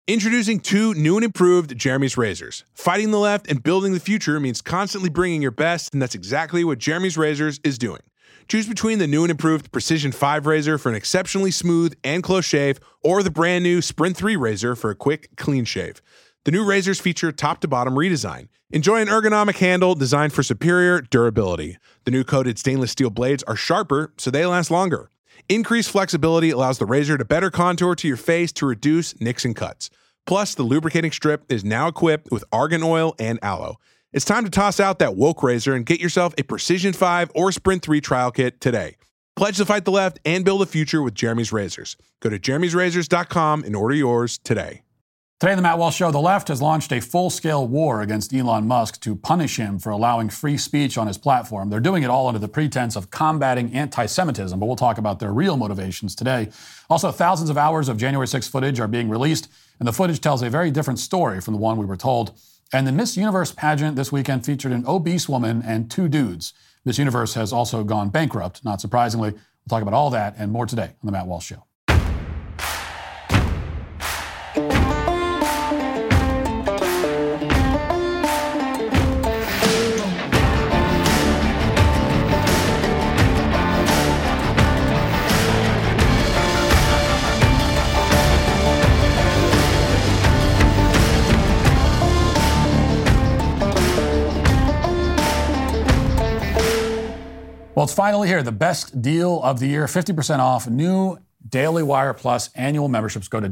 Introducing two new and improved Jeremy's razors. Fighting the left and building the future means constantly bringing your best, and that's exactly what Jeremy's Razors is doing. Choose between the new and improved Precision 5 razor for an exceptionally smooth and close shave, or the brand new Sprint 3 razor for a quick, clean shave. The new razors feature top-to-bottom redesign. Enjoy an ergonomic handle designed for superior durability. The new coated stainless steel blades are sharper, so they last longer. Increased flexibility allows the razor to better contour to your face to reduce nicks and cuts. Plus, the lubricating strip is now equipped with argan oil and aloe. It's time to toss out that woke razor and get yourself a Precision 5 or Sprint 3 trial kit today. Pledge to fight the left and build a future with Jeremy's Razors. Go to jeremy'srazors.com and order yours today. Today on the Matt Walsh Show, the left has launched a full-scale war against Elon Musk to punish him for allowing free speech on his platform. They're doing it all under the pretense of combating anti-Semitism, but we'll talk about their real motivations today. Also, thousands of hours of January 6th footage are being released, and the footage tells a very different story from the one we were told. And the Miss Universe pageant this weekend featured an obese woman and two dudes. Miss Universe has also gone bankrupt, not surprisingly. We'll talk about all that and more today on the Matt Walsh Show. Well, it's finally here. The best deal of the year, 50% off new Daily Wire Plus annual memberships. Go to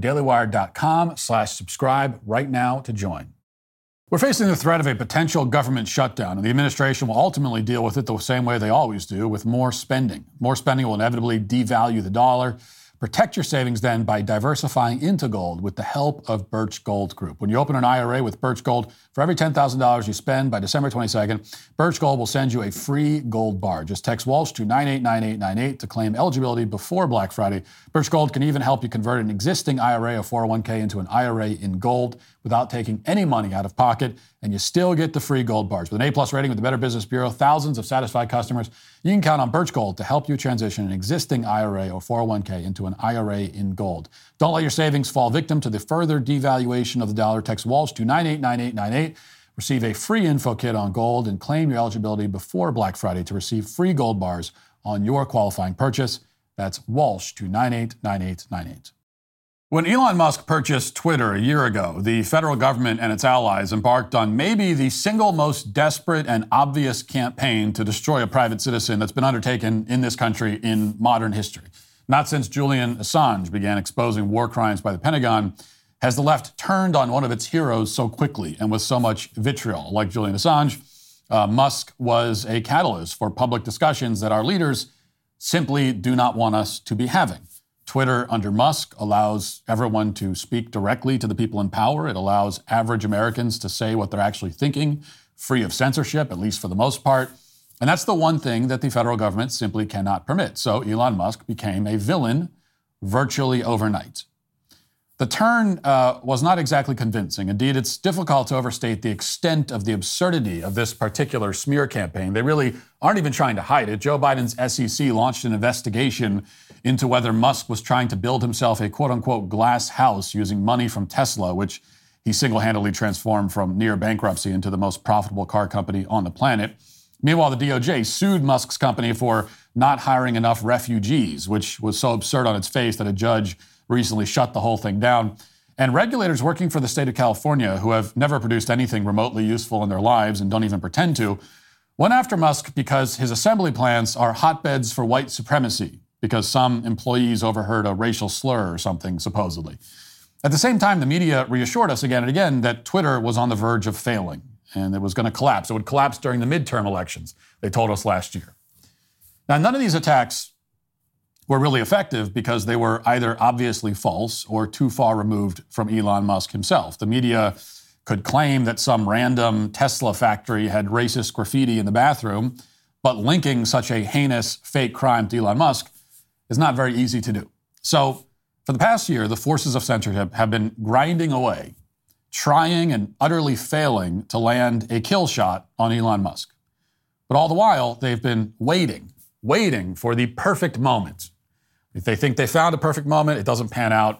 dailywire.com/subscribe right now to join. We're facing the threat of a potential government shutdown, and the administration will ultimately deal with it the same way they always do, with more spending. More spending will inevitably devalue the dollar. Protect your savings then by diversifying into gold with the help of Birch Gold Group. When you open an IRA with Birch Gold, for every $10,000 you spend by December 22nd, Birch Gold will send you a free gold bar. Just text Walsh to 989898 to claim eligibility before Black Friday. Birch Gold can even help you convert an existing IRA or 401k into an IRA in gold without taking any money out of pocket, and you still get the free gold bars. With an A+ rating with the Better Business Bureau, thousands of satisfied customers, you can count on Birch Gold to help you transition an existing IRA or 401k into an IRA in gold. Don't let your savings fall victim to the further devaluation of the dollar. Text Walsh to 989898. Receive a free info kit on gold and claim your eligibility before Black Friday to receive free gold bars on your qualifying purchase. That's Walsh to 989898. When Elon Musk purchased Twitter a year ago, the federal government and its allies embarked on maybe the single most desperate and obvious campaign to destroy a private citizen that's been undertaken in this country in modern history. Not since Julian Assange began exposing war crimes by the Pentagon has the left turned on one of its heroes so quickly and with so much vitriol. Like Julian Assange, Musk was a catalyst for public discussions that our leaders simply do not want us to be having. Twitter under Musk allows everyone to speak directly to the people in power. It allows average Americans to say what they're actually thinking, free of censorship, at least for the most part. And that's the one thing that the federal government simply cannot permit. So Elon Musk became a villain virtually overnight. The turn was not exactly convincing. Indeed, it's difficult to overstate the extent of the absurdity of this particular smear campaign. They really aren't even trying to hide it. Joe Biden's SEC launched an investigation into whether Musk was trying to build himself a quote-unquote glass house using money from Tesla, which he single-handedly transformed from near bankruptcy into the most profitable car company on the planet. Meanwhile, the DOJ sued Musk's company for not hiring enough refugees, which was so absurd on its face that a judge recently shut the whole thing down. And regulators working for the state of California, who have never produced anything remotely useful in their lives and don't even pretend to, went after Musk because his assembly plants are hotbeds for white supremacy, because some employees overheard a racial slur or something, supposedly. At the same time, the media reassured us again and again that Twitter was on the verge of failing and it was going to collapse. It would collapse during the midterm elections, they told us last year. Now, none of these attacks were really effective because they were either obviously false or too far removed from Elon Musk himself. The media could claim that some random Tesla factory had racist graffiti in the bathroom, but linking such a heinous fake crime to Elon Musk is not very easy to do. So for the past year, the forces of censorship have been grinding away, trying and utterly failing to land a kill shot on Elon Musk. But all the while, they've been waiting for the perfect moment. If they think they found a perfect moment, it doesn't pan out.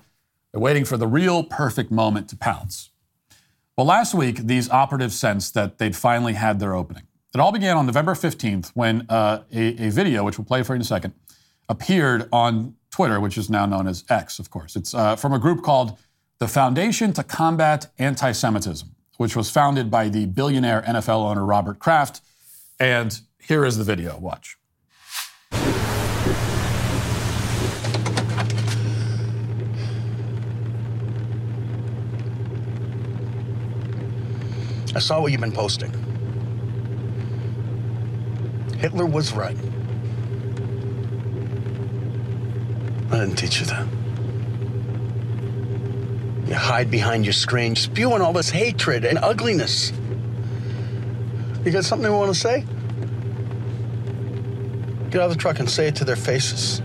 They're waiting for the real perfect moment to pounce. Well, last week, these operatives sensed that they'd finally had their opening. It all began on November 15th when a video, which we'll play for you in a second, appeared on Twitter, which is now known as X, of course. It's from a group called the Foundation to Combat Anti-Semitism, which was founded by the billionaire NFL owner Robert Kraft. And here is the video. Watch. I saw what you've been posting. Hitler was right. I didn't teach you that. You hide behind your screen, spewing all this hatred and ugliness. You got something you want to say? Get out of the truck and say it to their faces.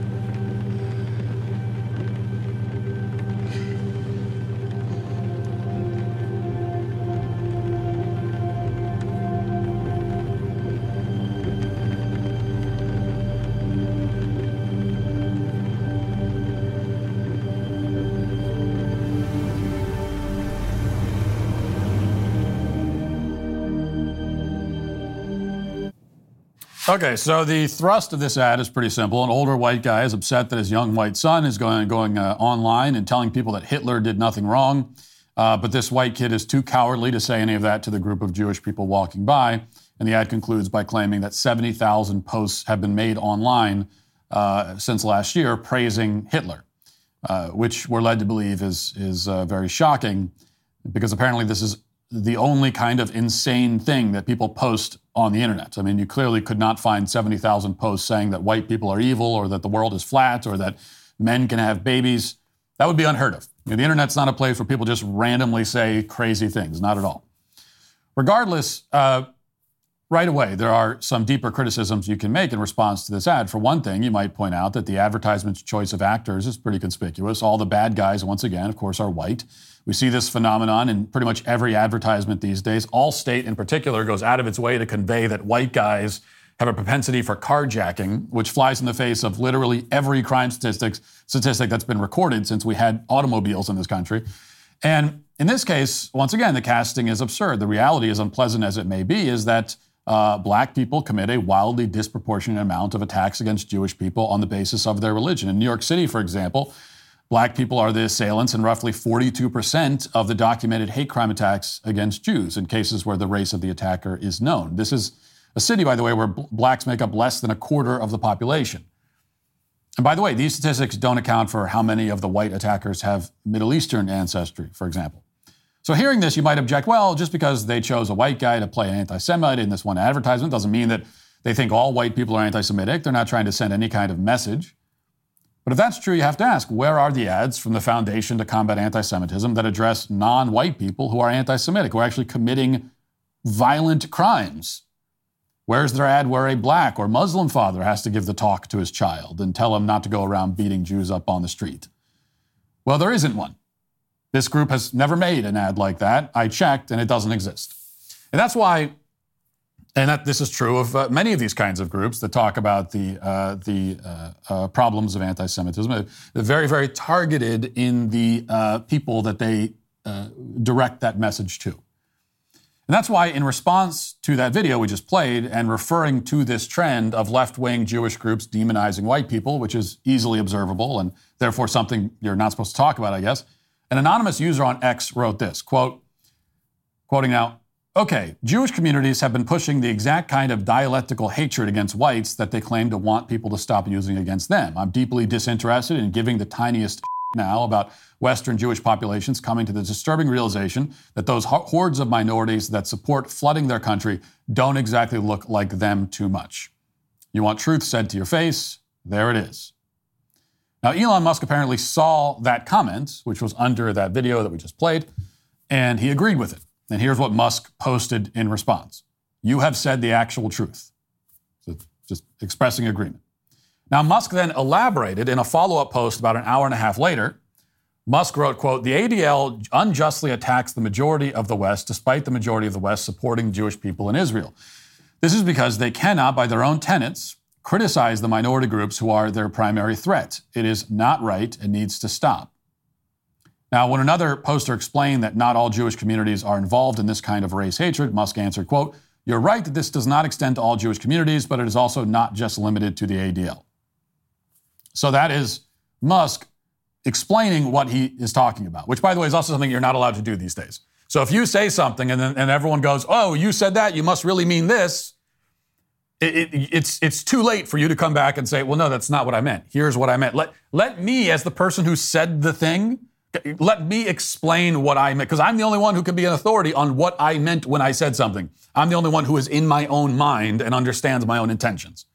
Okay, so the thrust of this ad is pretty simple. An older white guy is upset that his young white son is going online and telling people that Hitler did nothing wrong. But this white kid is too cowardly to say any of that to the group of Jewish people walking by. And the ad concludes by claiming that 70,000 posts have been made online since last year praising Hitler, which we're led to believe is very shocking because apparently this is the only kind of insane thing that people post on the internet. I mean, you clearly could not find 70,000 posts saying that white people are evil or that the world is flat or that men can have babies. That would be unheard of. You know, the internet's not a place where people just randomly say crazy things, not at all. Regardless, right away, there are some deeper criticisms you can make in response to this ad. For one thing, you might point out that the advertisement's choice of actors is pretty conspicuous. All the bad guys, once again, of course, are white. We see this phenomenon in pretty much every advertisement these days. Allstate, in particular, goes out of its way to convey that white guys have a propensity for carjacking, which flies in the face of literally every crime statistic that's been recorded since we had automobiles in this country. And in this case, once again, the casting is absurd. The reality, as unpleasant as it may be, is that black people commit a wildly disproportionate amount of attacks against Jewish people on the basis of their religion. In New York City, for example, black people are the assailants in roughly 42% of the documented hate crime attacks against Jews in cases where the race of the attacker is known. This is a city, by the way, where blacks make up less than a quarter of the population. And by the way, these statistics don't account for how many of the white attackers have Middle Eastern ancestry, for example. So hearing this, you might object, well, just because they chose a white guy to play an anti-Semite in this one advertisement doesn't mean that they think all white people are anti-Semitic. They're not trying to send any kind of message. But if that's true, you have to ask, where are the ads from the Foundation to Combat Anti-Semitism that address non-white people who are anti-Semitic, who are actually committing violent crimes? Where's their ad where a black or Muslim father has to give the talk to his child and tell him not to go around beating Jews up on the street? Well, there isn't one. This group has never made an ad like that. I checked, and it doesn't exist. And that's why, this is true of many of these kinds of groups that talk about the problems of anti-Semitism. They're very, very targeted in the people that they direct that message to. And that's why, in response to that video we just played and referring to this trend of left-wing Jewish groups demonizing white people, which is easily observable and therefore something you're not supposed to talk about, I guess, an anonymous user on X wrote this, quoting now, okay, Jewish communities have been pushing the exact kind of dialectical hatred against whites that they claim to want people to stop using against them. I'm deeply disinterested in giving the tiniest now about Western Jewish populations coming to the disturbing realization that those hordes of minorities that support flooding their country don't exactly look like them too much. You want truth said to your face? There it is. Now, Elon Musk apparently saw that comment, which was under that video that we just played, and he agreed with it. And here's what Musk posted in response. You have said the actual truth. So just expressing agreement. Now, Musk then elaborated in a follow-up post about an hour and a half later. Musk wrote, quote, the ADL unjustly attacks the majority of the West, despite the majority of the West supporting Jewish people in Israel. This is because they cannot, by their own tenets, criticize the minority groups who are their primary threat. It is not right and needs to stop. Now, when another poster explained that not all Jewish communities are involved in this kind of race hatred, Musk answered, quote, "You're right that this does not extend to all Jewish communities, but it is also not just limited to the ADL." So that is Musk explaining what he is talking about, which, by the way, is also something you're not allowed to do these days. So if you say something and everyone goes, "Oh, you said that, you must really mean this," it's too late for you to come back and say, "Well, no, that's not what I meant. Here's what I meant." Let me, as the person who said the thing, let me explain what I meant, because I'm the only one who can be an authority on what I meant when I said something. I'm the only one who is in my own mind and understands my own intentions.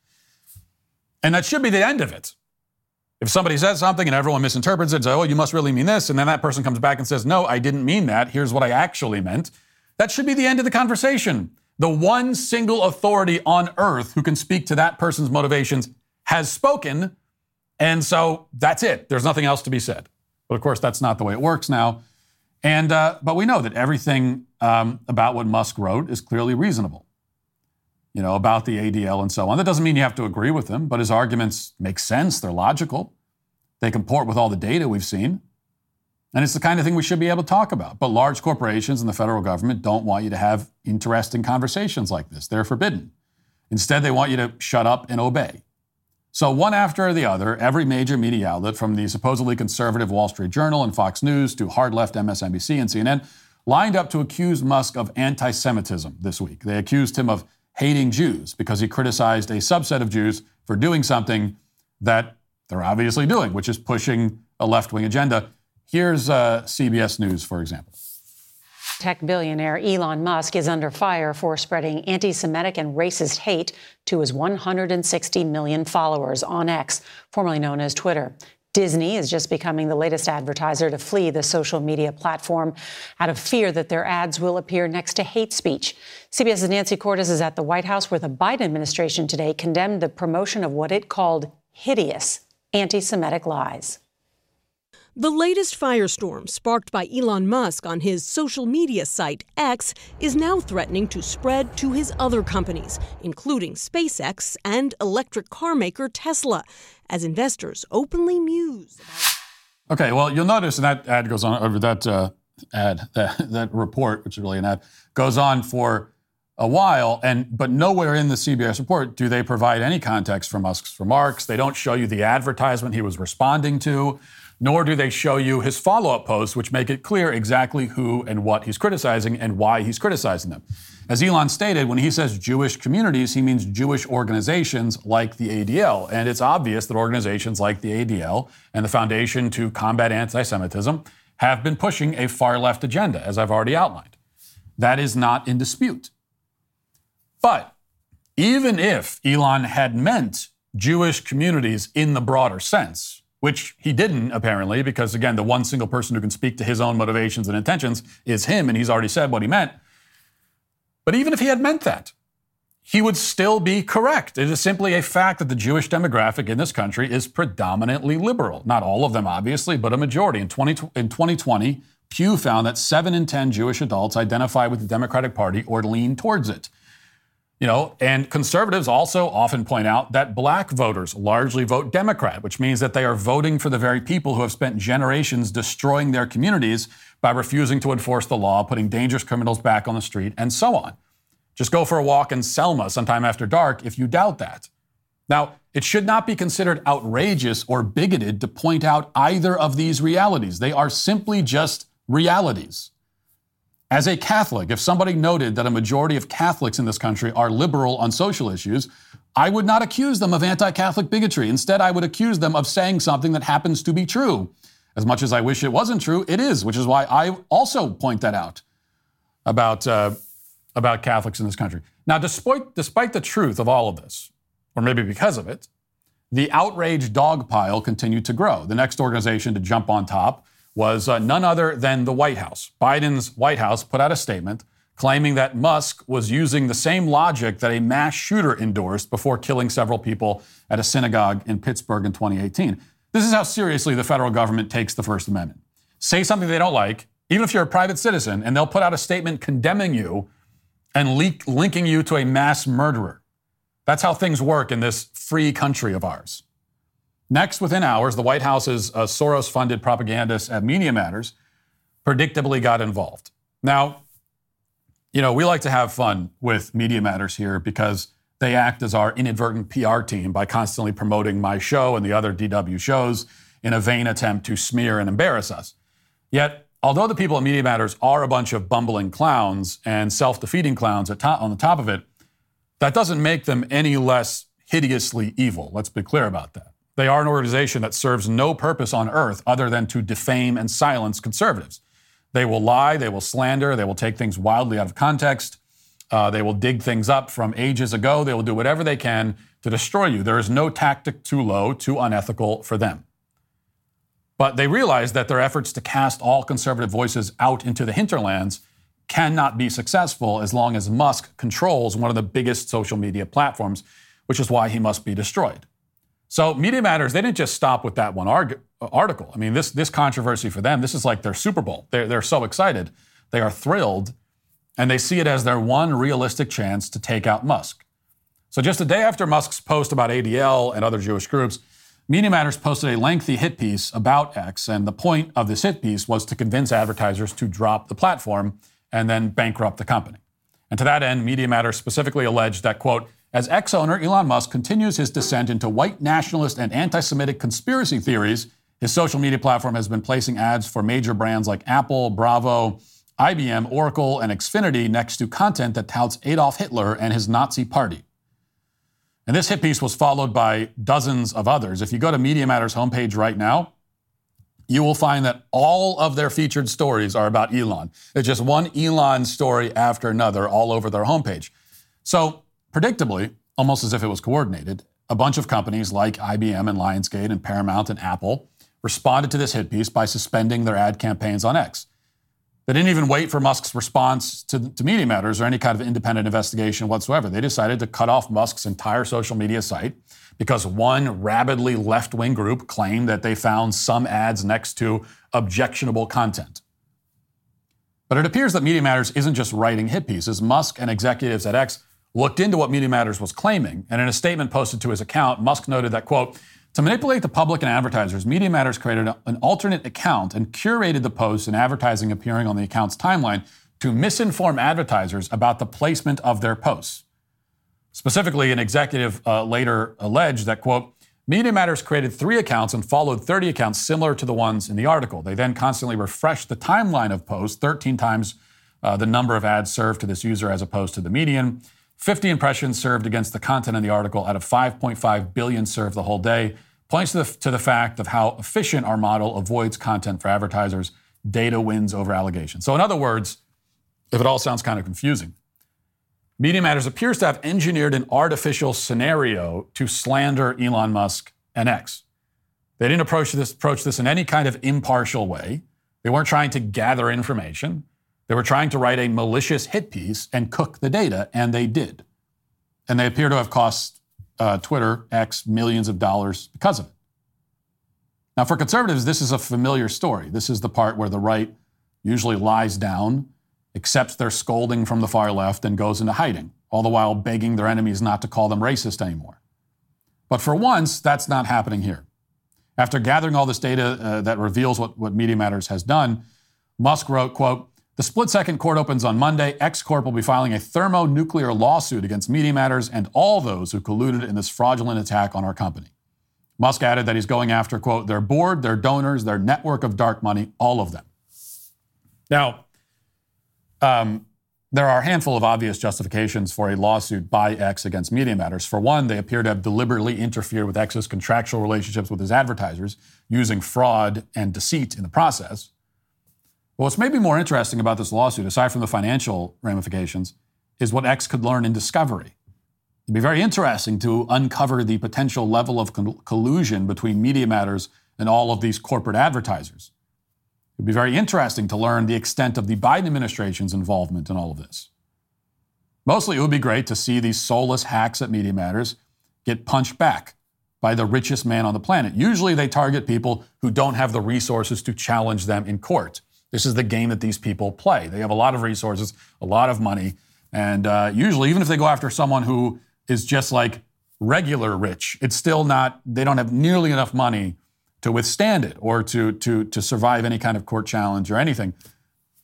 And that should be the end of it. If somebody says something and everyone misinterprets it and says, "Oh, you must really mean this," and then that person comes back and says, "No, I didn't mean that. Here's what I actually meant," that should be the end of the conversation. The one single authority on earth who can speak to that person's motivations has spoken, and so that's it. There's nothing else to be said. But of course, that's not the way it works now. And but we know that everything about what Musk wrote is clearly reasonable. You know, about the ADL and so on. That doesn't mean you have to agree with him, but his arguments make sense. They're logical. They comport with all the data we've seen. And it's the kind of thing we should be able to talk about. But large corporations and the federal government don't want you to have interesting conversations like this. They're forbidden. Instead, they want you to shut up and obey. So one after the other, every major media outlet, from the supposedly conservative Wall Street Journal and Fox News to hard-left MSNBC and CNN, lined up to accuse Musk of anti-Semitism this week. They accused him of hating Jews because he criticized a subset of Jews for doing something that they're obviously doing, which is pushing a left-wing agenda. Here's CBS News, for example. Tech billionaire Elon Musk is under fire for spreading anti-Semitic and racist hate to his 160 million followers on X, formerly known as Twitter. Disney is just becoming the latest advertiser to flee the social media platform out of fear that their ads will appear next to hate speech. CBS's Nancy Cordes is at the White House, where the Biden administration today condemned the promotion of what it called hideous anti-Semitic lies. The latest firestorm, sparked by Elon Musk on his social media site X, is now threatening to spread to his other companies, including SpaceX and electric car maker Tesla, as investors openly muse about... Okay, well, you'll notice that ad goes on, over that that report, which is really an ad, goes on for a while, but nowhere in the CBS report do they provide any context for Musk's remarks. They don't show you the advertisement he was responding to, nor do they show you his follow-up posts, which make it clear exactly who and what he's criticizing and why he's criticizing them. As Elon stated, when he says Jewish communities, he means Jewish organizations like the ADL. And it's obvious that organizations like the ADL and the Foundation to Combat Anti-Semitism have been pushing a far-left agenda, as I've already outlined. That is not in dispute. But even if Elon had meant Jewish communities in the broader sense, which he didn't, apparently, because, again, the one single person who can speak to his own motivations and intentions is him, and he's already said what he meant. But even if he had meant that, he would still be correct. It is simply a fact that the Jewish demographic in this country is predominantly liberal. Not all of them, obviously, but a majority. In 2020, Pew found that 7 in 10 Jewish adults identify with the Democratic Party or lean towards it. You know, and conservatives also often point out that black voters largely vote Democrat, which means that they are voting for the very people who have spent generations destroying their communities by refusing to enforce the law, putting dangerous criminals back on the street, and so on. Just go for a walk in Selma sometime after dark if you doubt that. Now, it should not be considered outrageous or bigoted to point out either of these realities. They are simply just realities. As a Catholic, if somebody noted that a majority of Catholics in this country are liberal on social issues, I would not accuse them of anti-Catholic bigotry. Instead, I would accuse them of saying something that happens to be true. As much as I wish it wasn't true, it is, which is why I also point that out about Catholics in this country. Now, despite the truth of all of this, or maybe because of it, the outrage dog pile continued to grow. The next organization to jump on top was none other than the White House. Biden's White House put out a statement claiming that Musk was using the same logic that a mass shooter endorsed before killing several people at a synagogue in Pittsburgh in 2018. This is how seriously the federal government takes the First Amendment. Say something they don't like, even if you're a private citizen, and they'll put out a statement condemning you and linking you to a mass murderer. That's how things work in this free country of ours. Next, within hours, the White House's Soros-funded propagandist at Media Matters predictably got involved. Now, we like to have fun with Media Matters here because they act as our inadvertent PR team by constantly promoting my show and the other DW shows in a vain attempt to smear and embarrass us. Yet, although the people at Media Matters are a bunch of bumbling clowns and self-defeating clowns on the top of it, that doesn't make them any less hideously evil. Let's be clear about that. They are an organization that serves no purpose on earth other than to defame and silence conservatives. They will lie, they will slander, they will take things wildly out of context. They will dig things up from ages ago. They will do whatever they can to destroy you. There is no tactic too low, too unethical for them. But they realize that their efforts to cast all conservative voices out into the hinterlands cannot be successful as long as Musk controls one of the biggest social media platforms, which is why he must be destroyed. So Media Matters, they didn't just stop with that one article. I mean, this controversy for them, this is like their Super Bowl. They're so excited. They are thrilled, and they see it as their one realistic chance to take out Musk. So just a day after Musk's post about ADL and other Jewish groups, Media Matters posted a lengthy hit piece about X, and the point of this hit piece was to convince advertisers to drop the platform and then bankrupt the company. And to that end, Media Matters specifically alleged that, quote, as X owner Elon Musk continues his descent into white nationalist and anti-Semitic conspiracy theories, his social media platform has been placing ads for major brands like Apple, Bravo, IBM, Oracle, and Xfinity next to content that touts Adolf Hitler and his Nazi party. And this hit piece was followed by dozens of others. If you go to Media Matters homepage right now, you will find that all of their featured stories are about Elon. It's just one Elon story after another all over their homepage. So, predictably, almost as if it was coordinated, a bunch of companies like IBM and Lionsgate and Paramount and Apple responded to this hit piece by suspending their ad campaigns on X. They didn't even wait for Musk's response to Media Matters or any kind of independent investigation whatsoever. They decided to cut off Musk's entire social media site because one rabidly left-wing group claimed that they found some ads next to objectionable content. But it appears that Media Matters isn't just writing hit pieces. Musk and executives at X looked into what Media Matters was claiming, and in a statement posted to his account, Musk noted that, quote, to manipulate the public and advertisers, Media Matters created an alternate account and curated the posts and advertising appearing on the account's timeline to misinform advertisers about the placement of their posts. Specifically, an executive later alleged that, quote, Media Matters created 3 accounts and followed 30 accounts similar to the ones in the article. They then constantly refreshed the timeline of posts, 13 times the number of ads served to this user as opposed to the median. 50 impressions served against the content in the article out of 5.5 billion served the whole day. Points to the fact of how efficient our model avoids content for advertisers. Data wins over allegations. So in other words, if it all sounds kind of confusing, Media Matters appears to have engineered an artificial scenario to slander Elon Musk and X. They didn't approach this in any kind of impartial way. They weren't trying to gather information. They were trying to write a malicious hit piece and cook the data, and they did. And they appear to have cost Twitter, X, millions of dollars because of it. Now, for conservatives, this is a familiar story. This is the part where the right usually lies down, accepts their scolding from the far left, and goes into hiding, all the while begging their enemies not to call them racist anymore. But for once, that's not happening here. After gathering all this data that reveals what Media Matters has done, Musk wrote, quote, the split-second court opens on Monday. X Corp will be filing a thermonuclear lawsuit against Media Matters and all those who colluded in this fraudulent attack on our company. Musk added that he's going after, quote, their board, their donors, their network of dark money, all of them. Now, there are a handful of obvious justifications for a lawsuit by X against Media Matters. For one, they appear to have deliberately interfered with X's contractual relationships with his advertisers, using fraud and deceit in the process. But what's maybe more interesting about this lawsuit, aside from the financial ramifications, is what X could learn in discovery. It'd be very interesting to uncover the potential level of collusion between Media Matters and all of these corporate advertisers. It'd be very interesting to learn the extent of the Biden administration's involvement in all of this. Mostly, it would be great to see these soulless hacks at Media Matters get punched back by the richest man on the planet. Usually, they target people who don't have the resources to challenge them in court. This is the game that these people play. They have a lot of resources, a lot of money, and usually, even if they go after someone who is just like regular rich, it's still not, they don't have nearly enough money to withstand it or to survive any kind of court challenge or anything.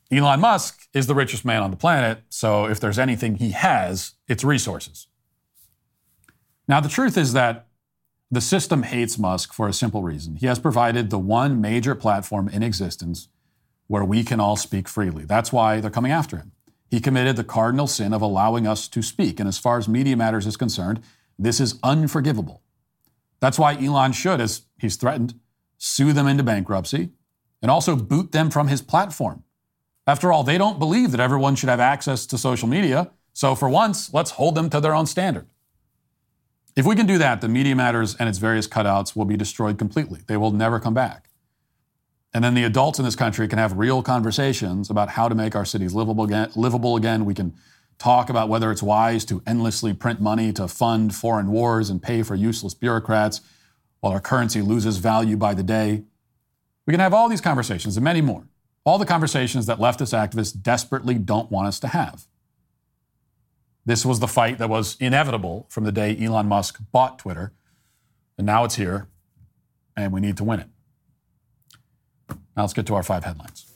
Elon Musk is the richest man on the planet, so if there's anything he has, it's resources. Now, the truth is that the system hates Musk for a simple reason. He has provided the one major platform in existence where we can all speak freely. That's why they're coming after him. He committed the cardinal sin of allowing us to speak, and as far as Media Matters is concerned, this is unforgivable. That's why Elon should, as he's threatened, sue them into bankruptcy and also boot them from his platform. After all, they don't believe that everyone should have access to social media, so for once, let's hold them to their own standard. If we can do that, the Media Matters and its various cutouts will be destroyed completely. They will never come back. And then the adults in this country can have real conversations about how to make our cities livable again. We can talk about whether it's wise to endlessly print money to fund foreign wars and pay for useless bureaucrats while our currency loses value by the day. We can have all these conversations and many more. All the conversations that leftist activists desperately don't want us to have. This was the fight that was inevitable from the day Elon Musk bought Twitter, and now it's here, and we need to win it. Now let's get to our 5 headlines.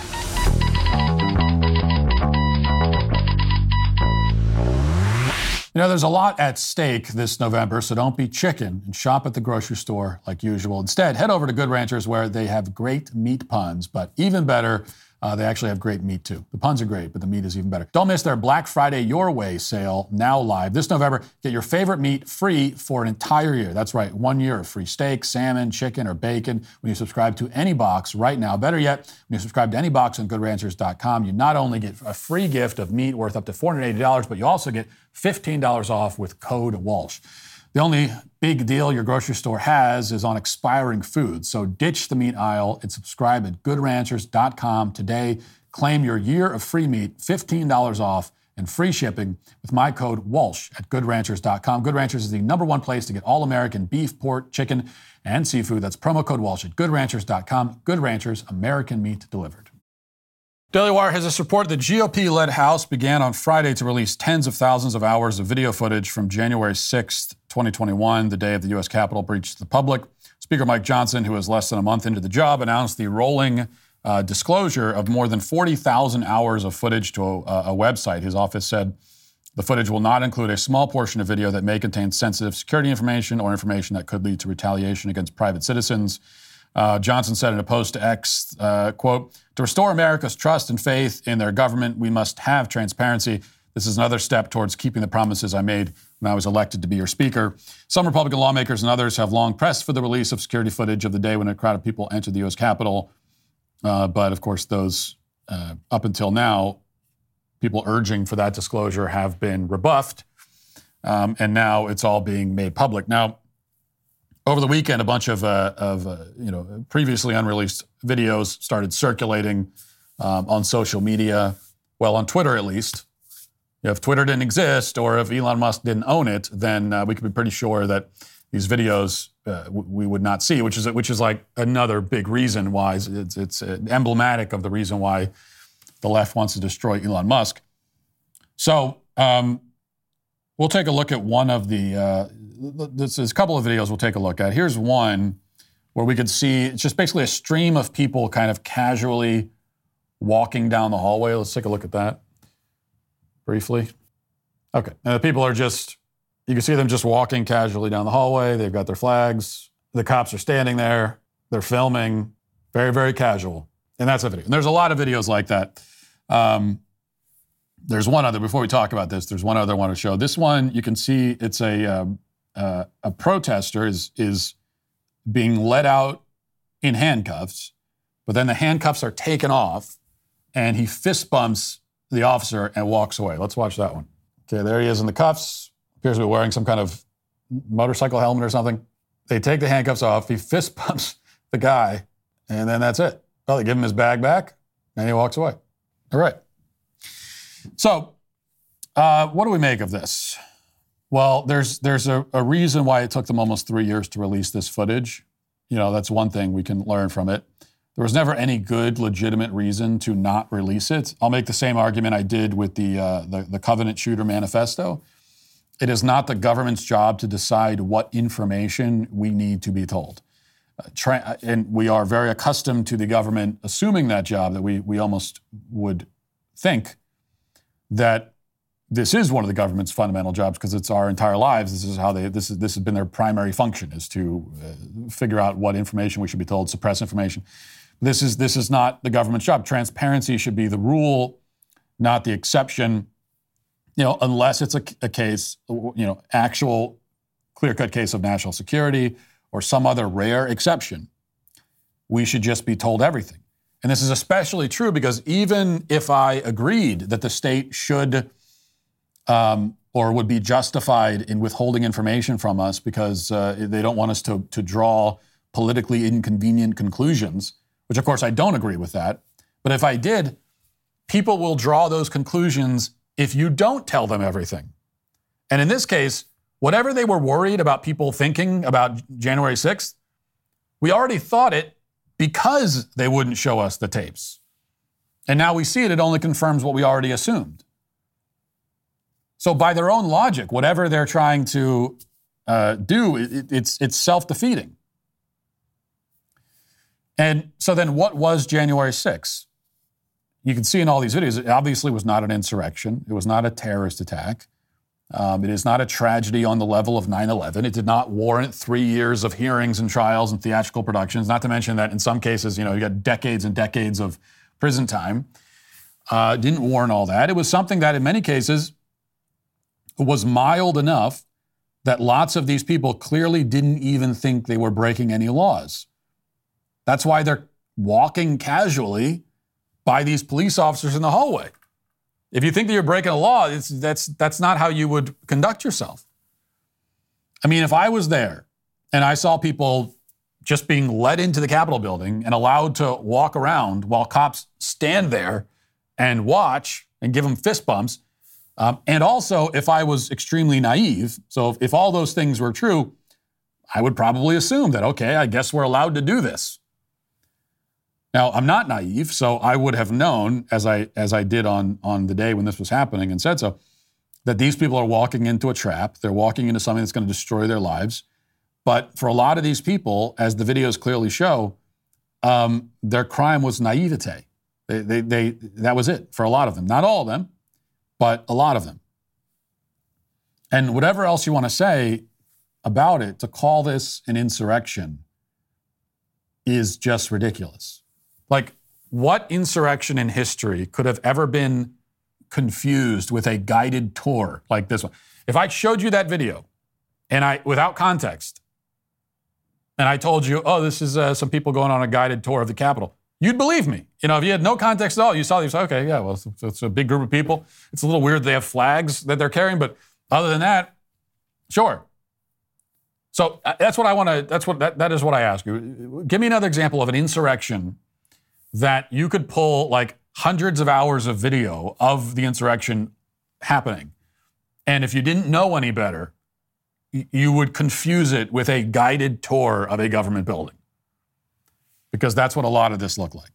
You know, there's a lot at stake this November, so don't be chicken and shop at the grocery store like usual. Instead, head over to Good Ranchers where they have great meat puns, but even better, they actually have great meat too. The puns are great, but the meat is even better. Don't miss their Black Friday Your Way sale, now live. This November, get your favorite meat free for an entire year. That's right, 1 year of free steak, salmon, chicken, or bacon when you subscribe to any box right now. Better yet, when you subscribe to any box on GoodRanchers.com, you not only get a free gift of meat worth up to $480, but you also get $15 off with code Walsh. The only big deal your grocery store has is on expiring food. So ditch the meat aisle and subscribe at GoodRanchers.com today. Claim your year of free meat, $15 off, and free shipping with my code Walsh at GoodRanchers.com. Good Ranchers is the #1 place to get all American beef, pork, chicken, and seafood. That's promo code Walsh at GoodRanchers.com. Good Ranchers, American meat delivered. Daily Wire has this report. The GOP-led House began on Friday to release tens of thousands of hours of video footage from January 6th, 2021, the day of the U.S. Capitol breach to the public. Speaker Mike Johnson, who is less than a month into the job, announced the rolling disclosure of more than 40,000 hours of footage to a website. His office said the footage will not include a small portion of video that may contain sensitive security information or information that could lead to retaliation against private citizens. Johnson said in a post to X, quote, "To restore America's trust and faith in their government, we must have transparency. This is another step towards keeping the promises I made when I was elected to be your speaker." Some Republican lawmakers and others have long pressed for the release of security footage of the day when a crowd of people entered the U.S. Capitol. But, of course, those, up until now, people urging for that disclosure have been rebuffed. And now it's all being made public. Now, over the weekend, a bunch of previously unreleased videos started circulating on social media. Well, on Twitter at least. If Twitter didn't exist, or if Elon Musk didn't own it, then we could be pretty sure that these videos we would not see, which is like another big reason why it's emblematic of the reason why the left wants to destroy Elon Musk. So we'll take a look at one of the. There's a couple of videos we'll take a look at. Here's one where we could see it's just basically a stream of people kind of casually walking down the hallway. Let's take a look at that briefly. Okay, and the people are just, you can see them just walking casually down the hallway. They've got their flags. The cops are standing there. They're filming. Very, very casual. And that's a video. And there's a lot of videos like that. There's one other, before we talk about this, there's one other I want to show. This one, you can see it's a protester is being let out in handcuffs, but then the handcuffs are taken off, and he fist bumps the officer and walks away. Let's watch that one. Okay, there he is in the cuffs. Appears to be wearing some kind of motorcycle helmet or something. They take the handcuffs off. He fist bumps the guy, and then that's it. Well, they give him his bag back, and he walks away. All right. So, what do we make of this? Well, there's a reason why it took them almost 3 years to release this footage. You know, that's one thing we can learn from it. There was never any good, legitimate reason to not release it. I'll make the same argument I did with the Covenant Shooter Manifesto. It is not the government's job to decide what information we need to be told. And we are very accustomed to the government assuming that job, that we almost would think that this is one of the government's fundamental jobs because it's our entire lives. This has been their primary function, is to figure out what information we should be told, suppress information. This is not the government's job. Transparency should be the rule, not the exception. Unless it's a case, actual clear-cut case of national security or some other rare exception, we should just be told everything. And this is especially true because even if I agreed that the state should or would be justified in withholding information from us because they don't want us to draw politically inconvenient conclusions, which of course I don't agree with that, but if I did, people will draw those conclusions if you don't tell them everything. And in this case, whatever they were worried about people thinking about January 6th, we already thought it because they wouldn't show us the tapes. And now we see it, it only confirms what we already assumed. So by their own logic, whatever they're trying to do, it's self-defeating. And so then what was January 6th? You can see in all these videos, it obviously was not an insurrection. It was not a terrorist attack. It is not a tragedy on the level of 9/11. It did not warrant 3 years of hearings and trials and theatrical productions, not to mention that in some cases, you got decades and decades of prison time. Didn't warrant all that. It was something that in many cases was mild enough that lots of these people clearly didn't even think they were breaking any laws. That's why they're walking casually by these police officers in the hallway. If you think that you're breaking a law, that's not how you would conduct yourself. I mean, if I was there and I saw people just being led into the Capitol building and allowed to walk around while cops stand there and watch and give them fist bumps, and also if I was extremely naive, so if all those things were true, I would probably assume that, okay, I guess we're allowed to do this. Now, I'm not naive, so I would have known, as I did on the day when this was happening and said so, that these people are walking into a trap. They're walking into something that's going to destroy their lives. But for a lot of these people, as the videos clearly show, their crime was naivete. That was it for a lot of them. Not all of them, but a lot of them. And whatever else you want to say about it, to call this an insurrection is just ridiculous. Like, what insurrection in history could have ever been confused with a guided tour like this one? If I showed you that video and without context, and I told you, oh, this is some people going on a guided tour of the Capitol, you'd believe me. If you had no context at all, you saw these, okay, yeah, well, it's a big group of people. It's a little weird they have flags that they're carrying, but other than that, sure. So that's what I want to, that is what I ask you. Give me another example of an insurrection that you could pull like hundreds of hours of video of the insurrection happening. And if you didn't know any better, you would confuse it with a guided tour of a government building. Because that's what a lot of this looked like.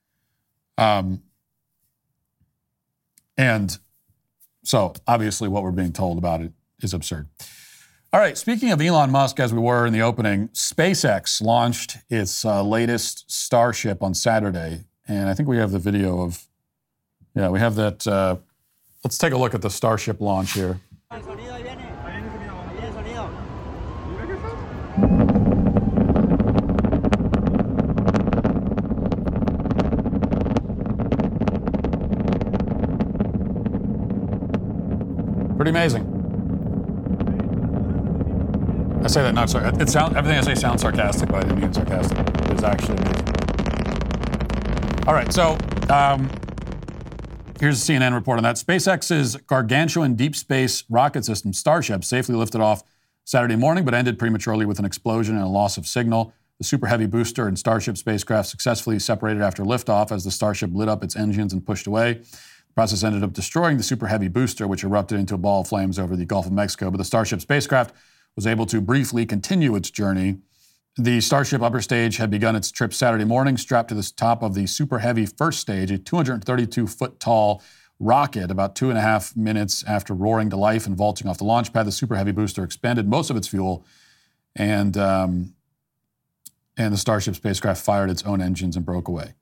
And so obviously what we're being told about it is absurd. All right, speaking of Elon Musk, as we were in the opening, SpaceX launched its latest Starship on Saturday. And I think we have the video of, we have that. Let's take a look at the Starship launch here. Pretty amazing. I say that not sorry. Everything I say sounds sarcastic, but I didn't mean sarcastic. It is actually amazing. All right, so here's a CNN report on that. SpaceX's gargantuan deep space rocket system Starship safely lifted off Saturday morning, but ended prematurely with an explosion and a loss of signal. The Super Heavy booster and Starship spacecraft successfully separated after liftoff as the Starship lit up its engines and pushed away. The process ended up destroying the Super Heavy booster, which erupted into a ball of flames over the Gulf of Mexico. But the Starship spacecraft was able to briefly continue its journey. The Starship upper stage had begun its trip Saturday morning, strapped to the top of the Super Heavy first stage, a 232-foot-tall rocket. About 2.5 minutes after roaring to life and vaulting off the launch pad, the Super Heavy booster expended most of its fuel and and the Starship spacecraft fired its own engines and broke away.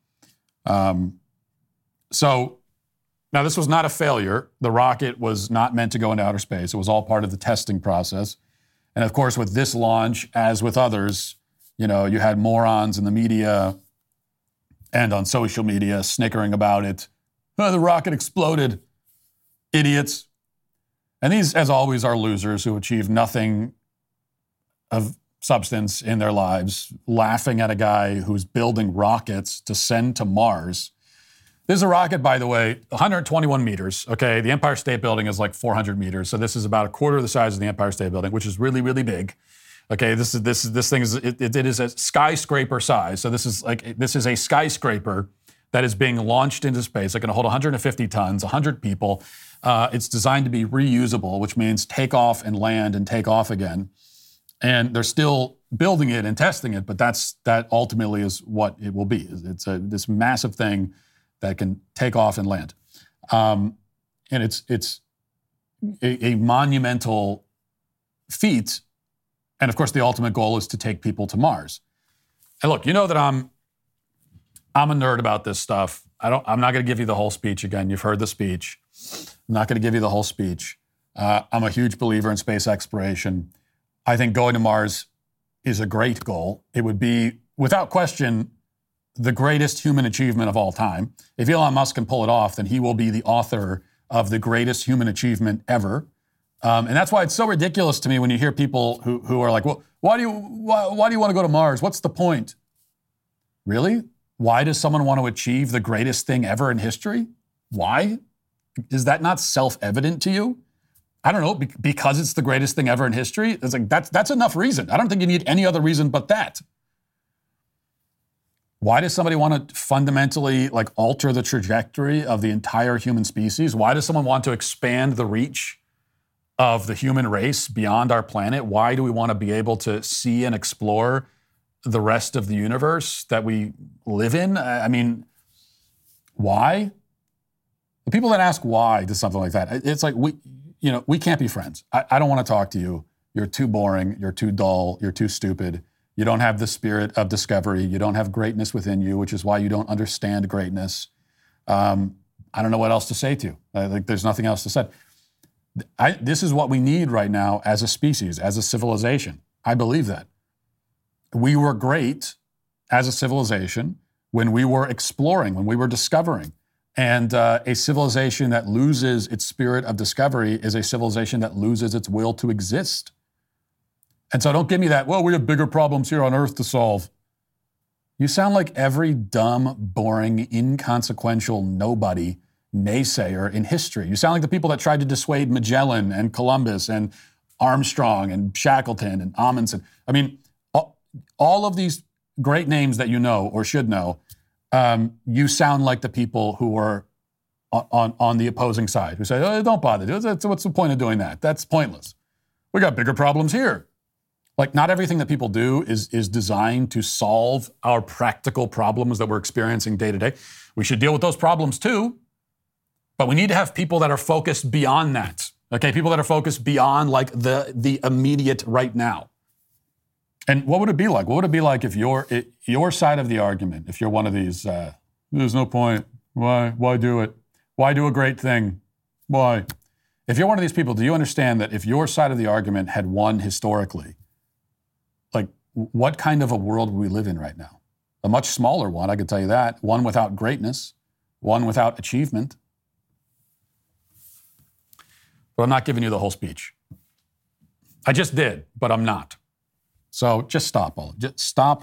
So now this was not a failure. The rocket was not meant to go into outer space. It was all part of the testing process. And of course, with this launch, as with others, you had morons in the media and on social media snickering about it. Oh, the rocket exploded. Idiots. And these, as always, are losers who achieve nothing of substance in their lives, laughing at a guy who's building rockets to send to Mars. This is a rocket, by the way, 121 meters, okay? The Empire State Building is like 400 meters, so this is about a quarter of the size of the Empire State Building, which is really, really big. Okay, this thing is it is a skyscraper size. So this is a skyscraper that is being launched into space. It's going to hold 150 tons, 100 people. It's designed to be reusable, which means take off and land and take off again. And they're still building it and testing it, but that ultimately is what it will be. It's this massive thing that can take off and land, and it's a monumental feat. And of course, the ultimate goal is to take people to Mars. And look, you know that I'm a nerd about this stuff. I'm not going to give you the whole speech again. You've heard the speech. I'm not going to give you the whole speech. I'm a huge believer in space exploration. I think going to Mars is a great goal. It would be, without question, the greatest human achievement of all time. If Elon Musk can pull it off, then he will be the author of the greatest human achievement ever. And that's why it's so ridiculous to me when you hear people who are like, well, why do you want to go to Mars? What's the point? Really? Why does someone want to achieve the greatest thing ever in history? Why? Is that not self-evident to you? I don't know, because it's the greatest thing ever in history? It's like, that's enough reason. I don't think you need any other reason but that. Why does somebody want to fundamentally alter the trajectory of the entire human species? Why does someone want to expand the reach of the human race beyond our planet? Why do we want to be able to see and explore the rest of the universe that we live in? I mean, why? The people that ask why to something like that, it's like, we can't be friends. I don't want to talk to you. You're too boring. You're too dull. You're too stupid. You don't have the spirit of discovery. You don't have greatness within you, which is why you don't understand greatness. I don't know what else to say to you. There's nothing else to say. This is what we need right now as a species, as a civilization. I believe that. We were great as a civilization when we were exploring, when we were discovering. And a civilization that loses its spirit of discovery is a civilization that loses its will to exist. And so don't give me that, well, we have bigger problems here on Earth to solve. You sound like every dumb, boring, inconsequential nobody naysayer in history. You sound like the people that tried to dissuade Magellan and Columbus and Armstrong and Shackleton and Amundsen. I mean, all of these great names that you know or should know, you sound like the people who are on the opposing side, who say, oh, don't bother. What's the point of doing that? That's pointless. We got bigger problems here. Not everything that people do is designed to solve our practical problems that we're experiencing day to day. We should deal with those problems too. But we need to have people that are focused beyond that. Okay, people that are focused beyond the immediate right now. And what would it be like? What would it be like if your side of the argument, if you're one of these, there's no point. Why do it? Why do a great thing? Why? If you're one of these people, do you understand that if your side of the argument had won historically, what kind of a world would we live in right now? A much smaller one, I can tell you that. One without greatness, one without achievement. But I'm not giving you the whole speech. I just did, but I'm not. So just stop all. Just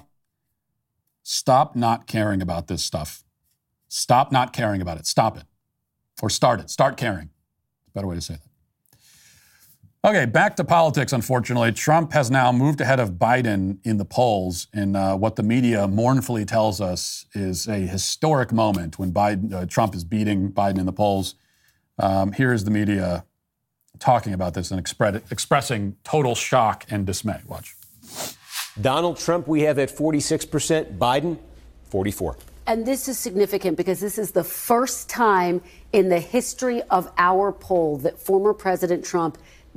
stop not caring about this stuff. Stop not caring about it. Stop it. Or start it. Start caring. Better way to say that. Okay, back to politics, unfortunately. Trump has now moved ahead of Biden in the polls in what the media mournfully tells us is a historic moment when Trump is beating Biden in the polls. Here is the media talking about this and expressing total shock and dismay. Watch. Donald Trump, we have at 46%, Biden, 44%. And this is significant because this is the first time in the history of our poll that former President Trump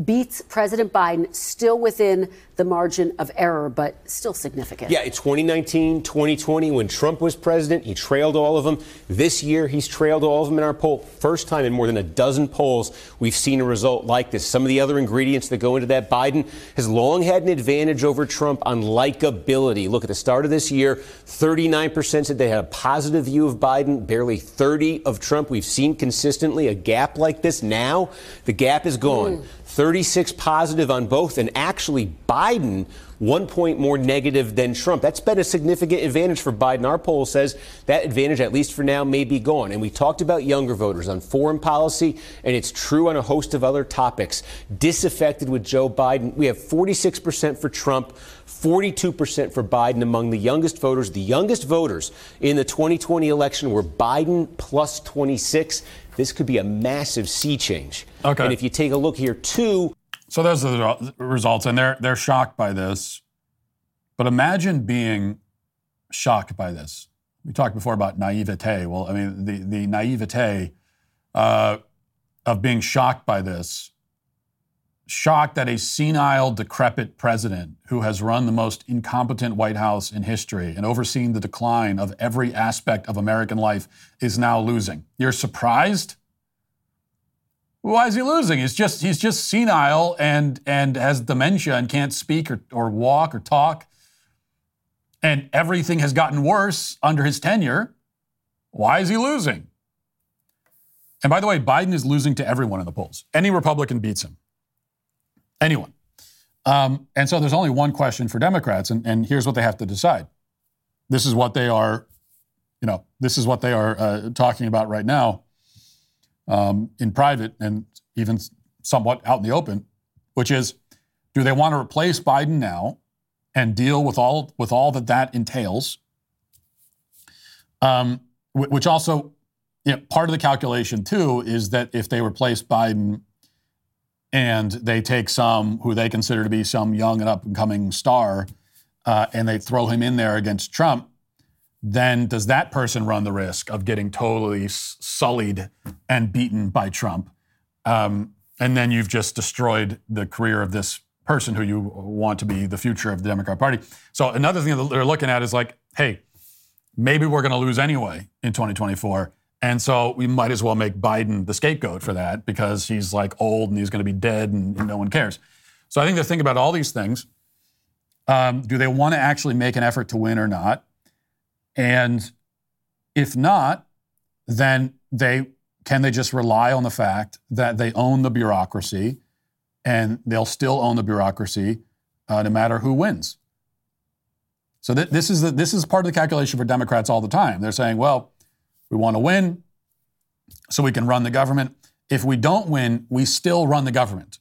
beats President Biden, still within the margin of error, but still significant. Yeah, 2019, 2020, when Trump was president, he trailed all of them. This year, he's trailed all of them in our poll. First time in more than a dozen polls we've seen a result like this. Some of the other ingredients that go into that, Biden has long had an advantage over Trump on likability. Look, at the start of this year, 39% said they had a positive view of Biden, barely 30% of Trump. We've seen consistently a gap like this. Now, the gap is gone. 36 positive on both, and actually Biden 1 point more negative than Trump. That's been a significant advantage for Biden. Our poll says that advantage, at least for now, may be gone. And we talked about younger voters on foreign policy, and it's true on a host of other topics. Disaffected with Joe Biden. We have 46% for Trump, 42% for Biden among the youngest voters. The youngest voters in the 2020 election were Biden plus 26. This could be a massive sea change. Okay. And if you take a look here, too. So those are the results, and they're shocked by this. But imagine being shocked by this. We talked before about naivete. Well, I mean, the naivete of being shocked by this. Shocked that a senile, decrepit president who has run the most incompetent White House in history and overseen the decline of every aspect of American life is now losing. You're surprised? Why is he losing? He's just senile and has dementia and can't speak or walk or talk. And everything has gotten worse under his tenure. Why is he losing? And by the way, Biden is losing to everyone in the polls. Any Republican beats him. Anyone. And so there's only one question for Democrats, and here's what they have to decide. This is what they are, talking about right now in private and even somewhat out in the open, which is, do they want to replace Biden now and deal with all that entails? Which also, part of the calculation too is that if they replace Biden and they take some who they consider to be some young and up-and-coming star, and they throw him in there against Trump, then does that person run the risk of getting totally sullied and beaten by Trump? And then you've just destroyed the career of this person who you want to be the future of the Democrat Party. So another thing that they're looking at is like, hey, maybe we're going to lose anyway in 2024. And so we might as well make Biden the scapegoat for that because he's like old and he's going to be dead and no one cares. So I think they're thinking about all these things. Do they want to actually make an effort to win or not? And if not, then can they just rely on the fact that they own the bureaucracy and they'll still own the bureaucracy no matter who wins? So this is part of the calculation for Democrats all the time. They're saying, well, we want to win so we can run the government. If we don't win, we still run the government.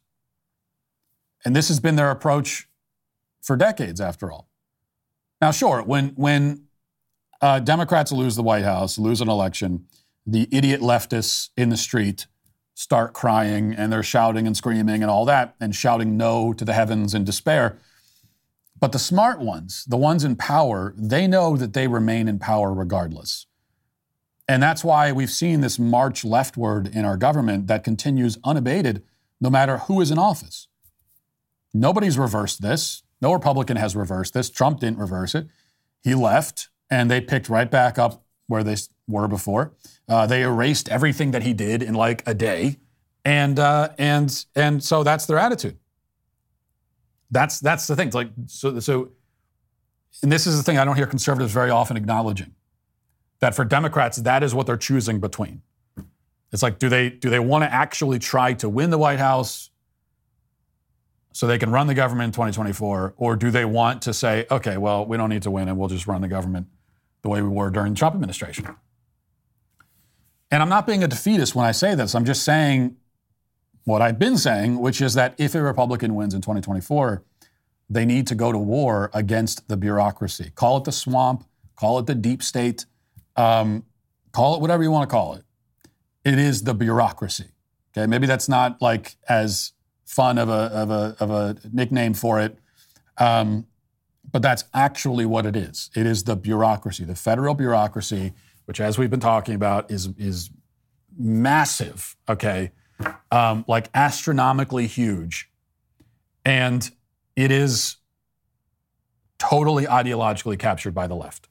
And this has been their approach for decades, after all. Now, sure, when Democrats lose the White House, lose an election, the idiot leftists in the street start crying and they're shouting and screaming and all that and shouting no to the heavens in despair. But the smart ones, the ones in power, they know that they remain in power regardless. And that's why we've seen this march leftward in our government that continues unabated no matter who is in office. Nobody's reversed this. No Republican has reversed this. Trump didn't reverse it. He left, and they picked right back up where they were before. They erased everything that he did in like a day, and so that's their attitude. That's the thing. It's like so, and this is the thing I don't hear conservatives very often acknowledging. That for Democrats, that is what they're choosing between. It's like, do they want to actually try to win the White House so they can run the government in 2024? Or do they want to say, okay, well, we don't need to win and we'll just run the government the way we were during the Trump administration? And I'm not being a defeatist when I say this. I'm just saying what I've been saying, which is that if a Republican wins in 2024, they need to go to war against the bureaucracy. Call it the swamp, call it the deep state, call it whatever you want to call it. It is the bureaucracy. Okay, maybe that's not like as fun of a nickname for it, but that's actually what it is. It is the bureaucracy, the federal bureaucracy, which, as we've been talking about, is massive. Okay, like astronomically huge, And it is totally ideologically captured by the left.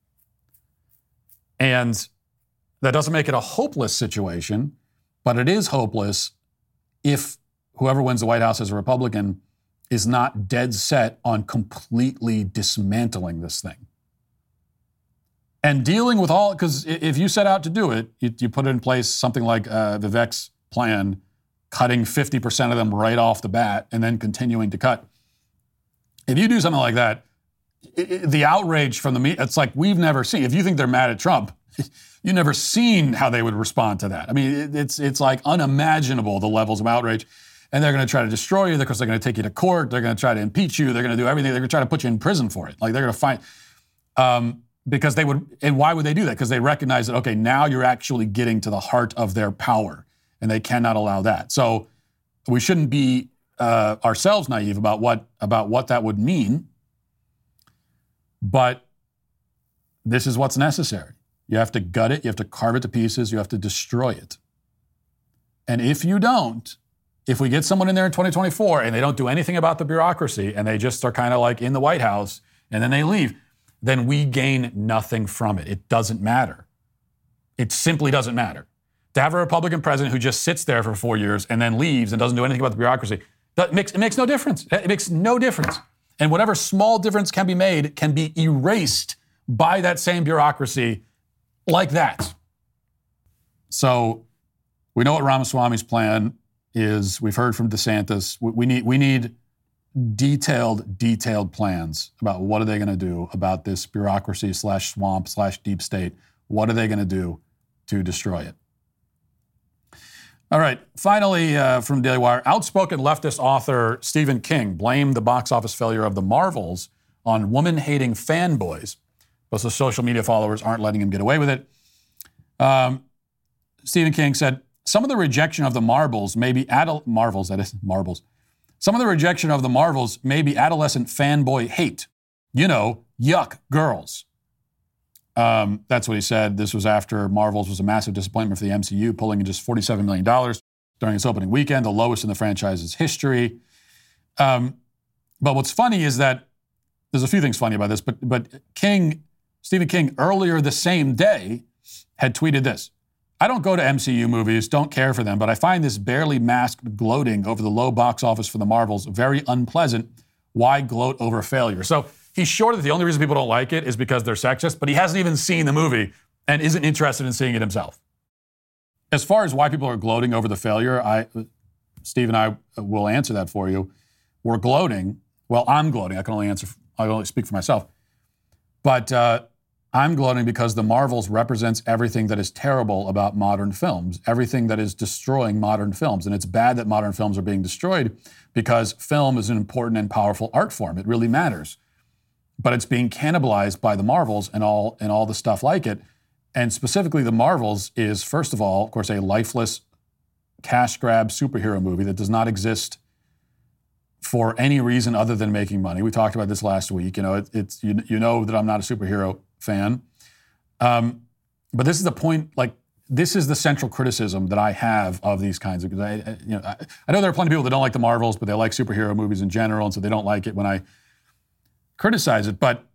And that doesn't make it a hopeless situation, but it is hopeless if whoever wins the White House as a Republican is not dead set on completely dismantling this thing. And dealing with all, because if you set out to do it, you put in place something like Vivek's plan, cutting 50% of them right off the bat and then continuing to cut. If you do something like that, the outrage from the media, it's like we've never seen. If you think they're mad at Trump, you've never seen how they would respond to that. I mean, it's like unimaginable, the levels of outrage. And they're going to try to destroy you because they're going to take you to court. They're going to try to impeach you. They're going to do everything. They're going to try to put you in prison for it. Like they're going to find, because they would, and why would they do that? Because they recognize that, okay, now you're actually getting to the heart of their power and they cannot allow that. So we shouldn't be ourselves naive about what that would mean. But this is what's necessary. You have to gut it. You have to carve it to pieces. You have to destroy it. And if you don't, if we get someone in there in 2024 and they don't do anything about the bureaucracy and they just are kind of like in the White House and then they leave, then we gain nothing from it. It doesn't matter. It simply doesn't matter. To have a Republican president who just sits there for 4 years and then leaves and doesn't do anything about the bureaucracy, it makes no difference. It makes no difference. And whatever small difference can be made can be erased by that same bureaucracy like that. So we know what Ramaswamy's plan is. We've heard from DeSantis. We need detailed plans about what are they going to do about this bureaucracy /swamp /deep state. What are they going to do to destroy it? All right. Finally, from Daily Wire, outspoken leftist author Stephen King blamed the box office failure of The Marvels on woman-hating fanboys, but the social media followers aren't letting him get away with it. Stephen King said, some of the rejection of the Marvels may be Some of the rejection of the Marvels may be adolescent fanboy hate. You know, yuck, girls. That's what he said. This was after Marvels was a massive disappointment for the MCU, pulling in just $47 million during its opening weekend, the lowest in the franchise's history. But what's funny is that there's a few things funny about this, but Stephen King, earlier the same day, had tweeted this. I don't go to MCU movies, don't care for them, but I find this barely masked gloating over the low box office for the Marvels very unpleasant. Why gloat over failure? So he's sure that the only reason people don't like it is because they're sexist, but he hasn't even seen the movie and isn't interested in seeing it himself. As far as why people are gloating over the failure, Steve and I will answer that for you. We're gloating. Well, I'm gloating. I can only speak for myself. But I'm gloating because the Marvels represents everything that is terrible about modern films, everything that is destroying modern films. And it's bad that modern films are being destroyed because film is an important and powerful art form. It really matters. But it's being cannibalized by the Marvels and all the stuff like it. And specifically, the Marvels is, first of all, of course, a lifeless cash grab superhero movie that does not exist for any reason other than making money. We talked about this last week. You know, you know that I'm not a superhero fan. But this is the point, like, this is the central criticism that I have of these kinds of, because I know there are plenty of people that don't like the Marvels, but they like superhero movies in general, and so they don't like it when I criticize it. But,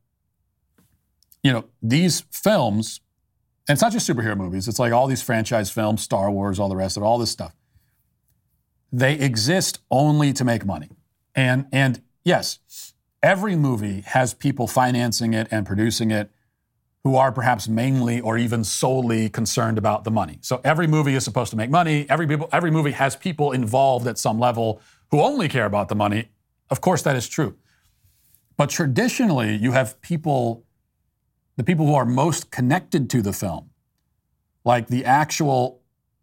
you know, these films, and it's not just superhero movies, it's like all these franchise films, Star Wars, all the rest of it, all this stuff. They exist only to make money. And yes, every movie has people financing it and producing it who are perhaps mainly or even solely concerned about the money. So every movie is supposed to make money. Every movie has people involved at some level who only care about the money. Of course, that is true. But traditionally, you have the people who are most connected to the film, like the actual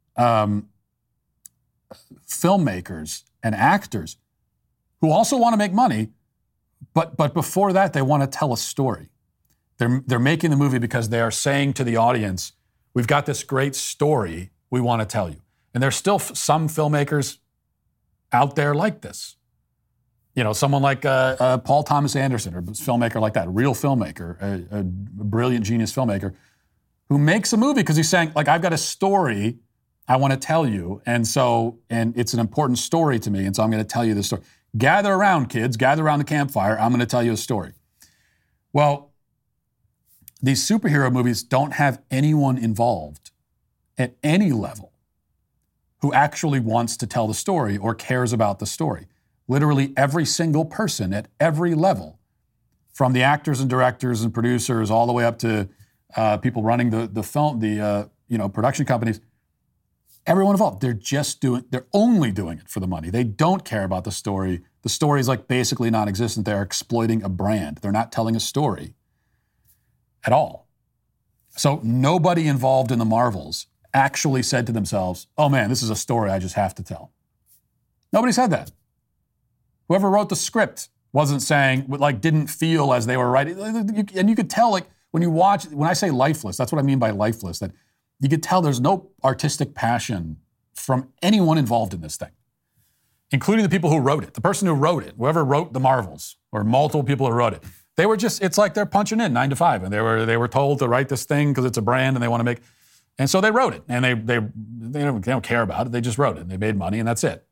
filmmakers and actors, who also want to make money, but before that, they want to tell a story. They're making the movie because they are saying to the audience, we've got this great story we want to tell you. And there's still some filmmakers out there like this. You know, someone like Paul Thomas Anderson, or a filmmaker like that, a real filmmaker, a brilliant genius filmmaker, who makes a movie because he's saying, like, I've got a story I want to tell you, and it's an important story to me, and so I'm going to tell you this story. Gather around, kids. Gather around the campfire. I'm going to tell you a story. Well, these superhero movies don't have anyone involved at any level who actually wants to tell the story or cares about the story. Literally every single person at every level, from the actors and directors and producers all the way up to people running the film, production companies, everyone involved, they're only doing it for the money. They don't care about the story. The story is like basically non-existent. They're exploiting a brand. They're not telling a story at all. So nobody involved in the Marvels actually said to themselves, oh man, this is a story I just have to tell. Nobody said that. Whoever wrote the script wasn't saying, didn't feel as they were writing. And you could tell, when I say lifeless, that's what I mean by lifeless, that you could tell there's no artistic passion from anyone involved in this thing, including the people who wrote it. The person who wrote it, whoever wrote the Marvels, or multiple people who wrote it, they were just, it's like they're punching in 9 to 5, and they were told to write this thing because it's a brand and they want to make, and so they wrote it, and they don't care about it. They just wrote it, and they made money, and that's it.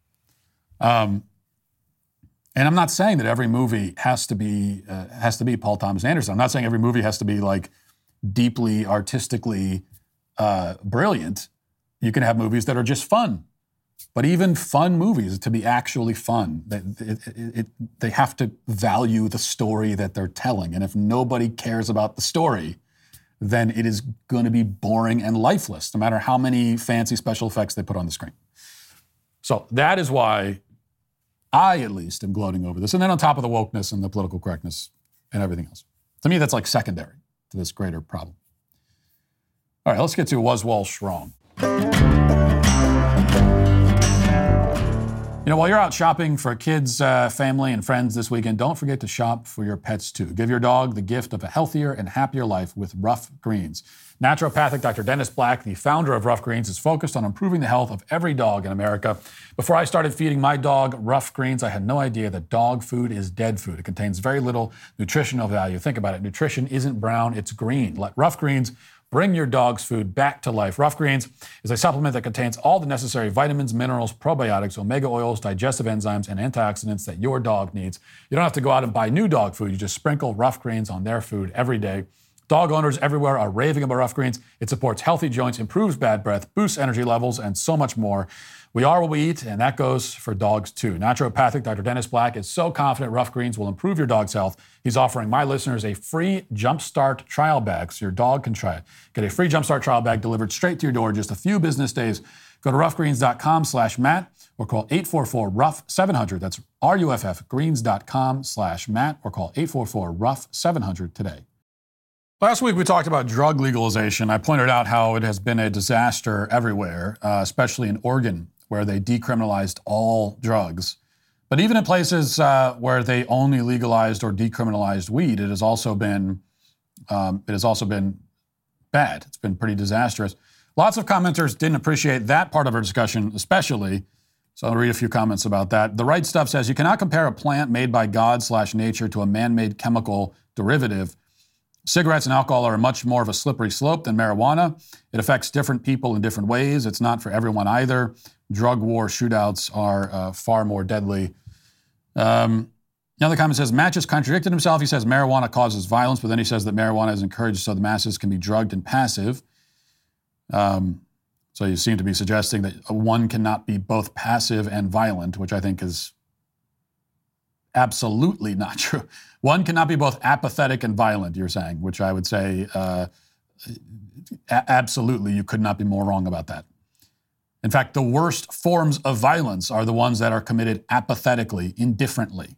And I'm not saying that every movie has to be Paul Thomas Anderson. I'm not saying every movie has to be deeply artistically brilliant. You can have movies that are just fun. But even fun movies, to be actually fun, they have to value the story that they're telling. And if nobody cares about the story, then it is going to be boring and lifeless, no matter how many fancy special effects they put on the screen. So that is why I, at least, am gloating over this. And then on top of the wokeness and the political correctness and everything else. To me, that's secondary to this greater problem. All right, let's get to Was Walsh Wrong? While you're out shopping for kids, family, and friends this weekend, don't forget to shop for your pets too. Give your dog the gift of a healthier and happier life with Rough Greens. Naturopathic Dr. Dennis Black, the founder of Rough Greens, is focused on improving the health of every dog in America. Before I started feeding my dog Rough Greens, I had no idea that dog food is dead food. It contains very little nutritional value. Think about it. Nutrition isn't brown, it's green. Let Rough Greens bring your dog's food back to life. Rough Greens is a supplement that contains all the necessary vitamins, minerals, probiotics, omega oils, digestive enzymes, and antioxidants that your dog needs. You don't have to go out and buy new dog food. You just sprinkle Rough Greens on their food every day. Dog owners everywhere are raving about Rough Greens. It supports healthy joints, improves bad breath, boosts energy levels, and so much more. We are what we eat, and that goes for dogs too. Naturopathic Dr. Dennis Black is so confident Rough Greens will improve your dog's health. He's offering my listeners a free Jumpstart trial bag so your dog can try it. Get a free Jumpstart trial bag delivered straight to your door in just a few business days. Go to roughgreens.com/Matt or call 844-ROUGH-700. That's RUFF greens.com/Matt or call 844-ROUGH-700 today. Last week, we talked about drug legalization. I pointed out how it has been a disaster everywhere, especially in Oregon, where they decriminalized all drugs. But even in places where they only legalized or decriminalized weed, it has also been bad. It's been pretty disastrous. Lots of commenters didn't appreciate that part of our discussion, especially. So I'll read a few comments about that. The Right Stuff says, you cannot compare a plant made by God/nature to a man-made chemical derivative. Cigarettes and alcohol are much more of a slippery slope than marijuana. It affects different people in different ways. It's not for everyone either. Drug war shootouts are far more deadly. Another comment says, Matt just contradicted himself. He says marijuana causes violence, but then he says that marijuana is encouraged so the masses can be drugged and passive. So you seem to be suggesting that one cannot be both passive and violent, which I think is absolutely not true. One cannot be both apathetic and violent, you're saying, which I would say absolutely you could not be more wrong about that. In fact, the worst forms of violence are the ones that are committed apathetically, indifferently.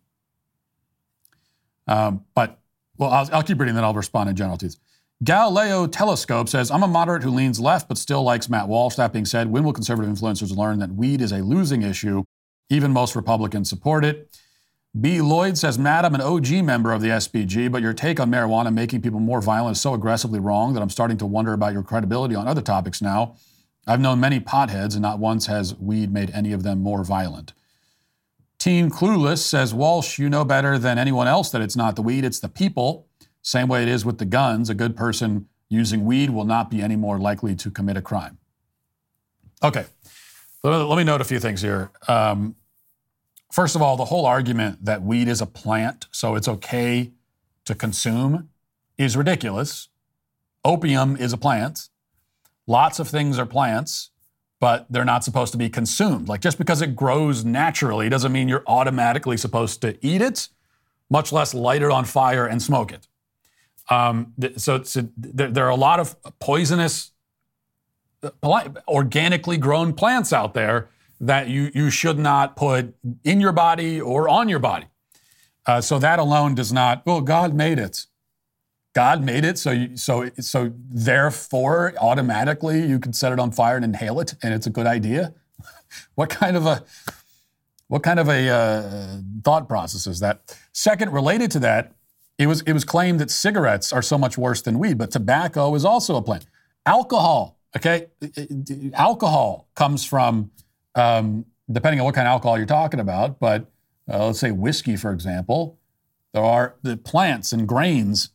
I'll keep reading, then I'll respond in general to these. Galileo Telescope says, I'm a moderate who leans left but still likes Matt Walsh. That being said, when will conservative influencers learn that weed is a losing issue? Even most Republicans support it. B. Lloyd says, Matt, I'm an OG member of the SPG, but your take on marijuana making people more violent is so aggressively wrong that I'm starting to wonder about your credibility on other topics now. I've known many potheads, and not once has weed made any of them more violent. Teen Clueless says, Walsh, you know better than anyone else that it's not the weed, it's the people. Same way it is with the guns. A good person using weed will not be any more likely to commit a crime. Okay, let me note a few things here. First of all, the whole argument that weed is a plant, so it's okay to consume, is ridiculous. Opium is a plant. Lots of things are plants, but they're not supposed to be consumed. Like, just because it grows naturally doesn't mean you're automatically supposed to eat it, much less light it on fire and smoke it. There are a lot of poisonous, organically grown plants out there that you should not put in your body or on your body. So that alone does not, well, God made it. God made it, so therefore, automatically, you can set it on fire and inhale it, and it's a good idea. What kind of a thought process is that? Second, related to that, it was claimed that cigarettes are so much worse than weed, but tobacco is also a plant. Alcohol, okay, alcohol comes from, depending on what kind of alcohol you're talking about, but let's say whiskey, for example, there are the plants and grains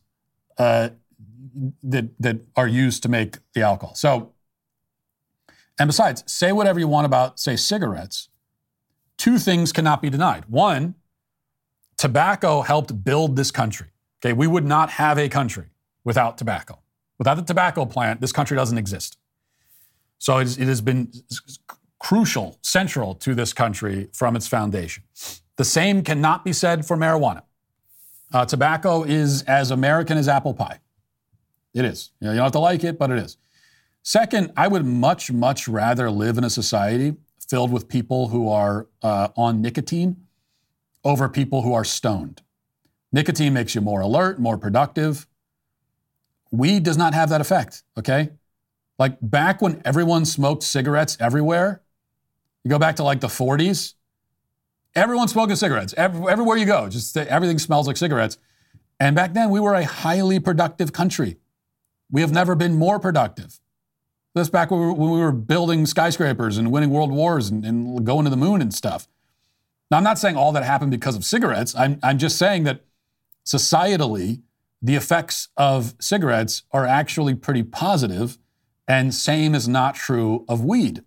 that are used to make the alcohol. So, and besides, say whatever you want about, say, cigarettes. Two things cannot be denied. One, tobacco helped build this country. Okay, we would not have a country without tobacco. Without the tobacco plant, this country doesn't exist. So it has been crucial, central to this country from its foundation. The same cannot be said for marijuana. Tobacco is as American as apple pie. It is. You don't have to like it, but it is. Second, I would much, much rather live in a society filled with people who are on nicotine over people who are stoned. Nicotine makes you more alert, more productive. Weed does not have that effect, okay? Like back when everyone smoked cigarettes everywhere, you go back to like the 40s, everyone's smoking cigarettes. Everywhere you go, just everything smells like cigarettes. And back then, we were a highly productive country. We have never been more productive. That's back when we were building skyscrapers and winning world wars and going to the moon and stuff. Now, I'm not saying all that happened because of cigarettes. I'm just saying that societally, the effects of cigarettes are actually pretty positive, and same is not true of weed.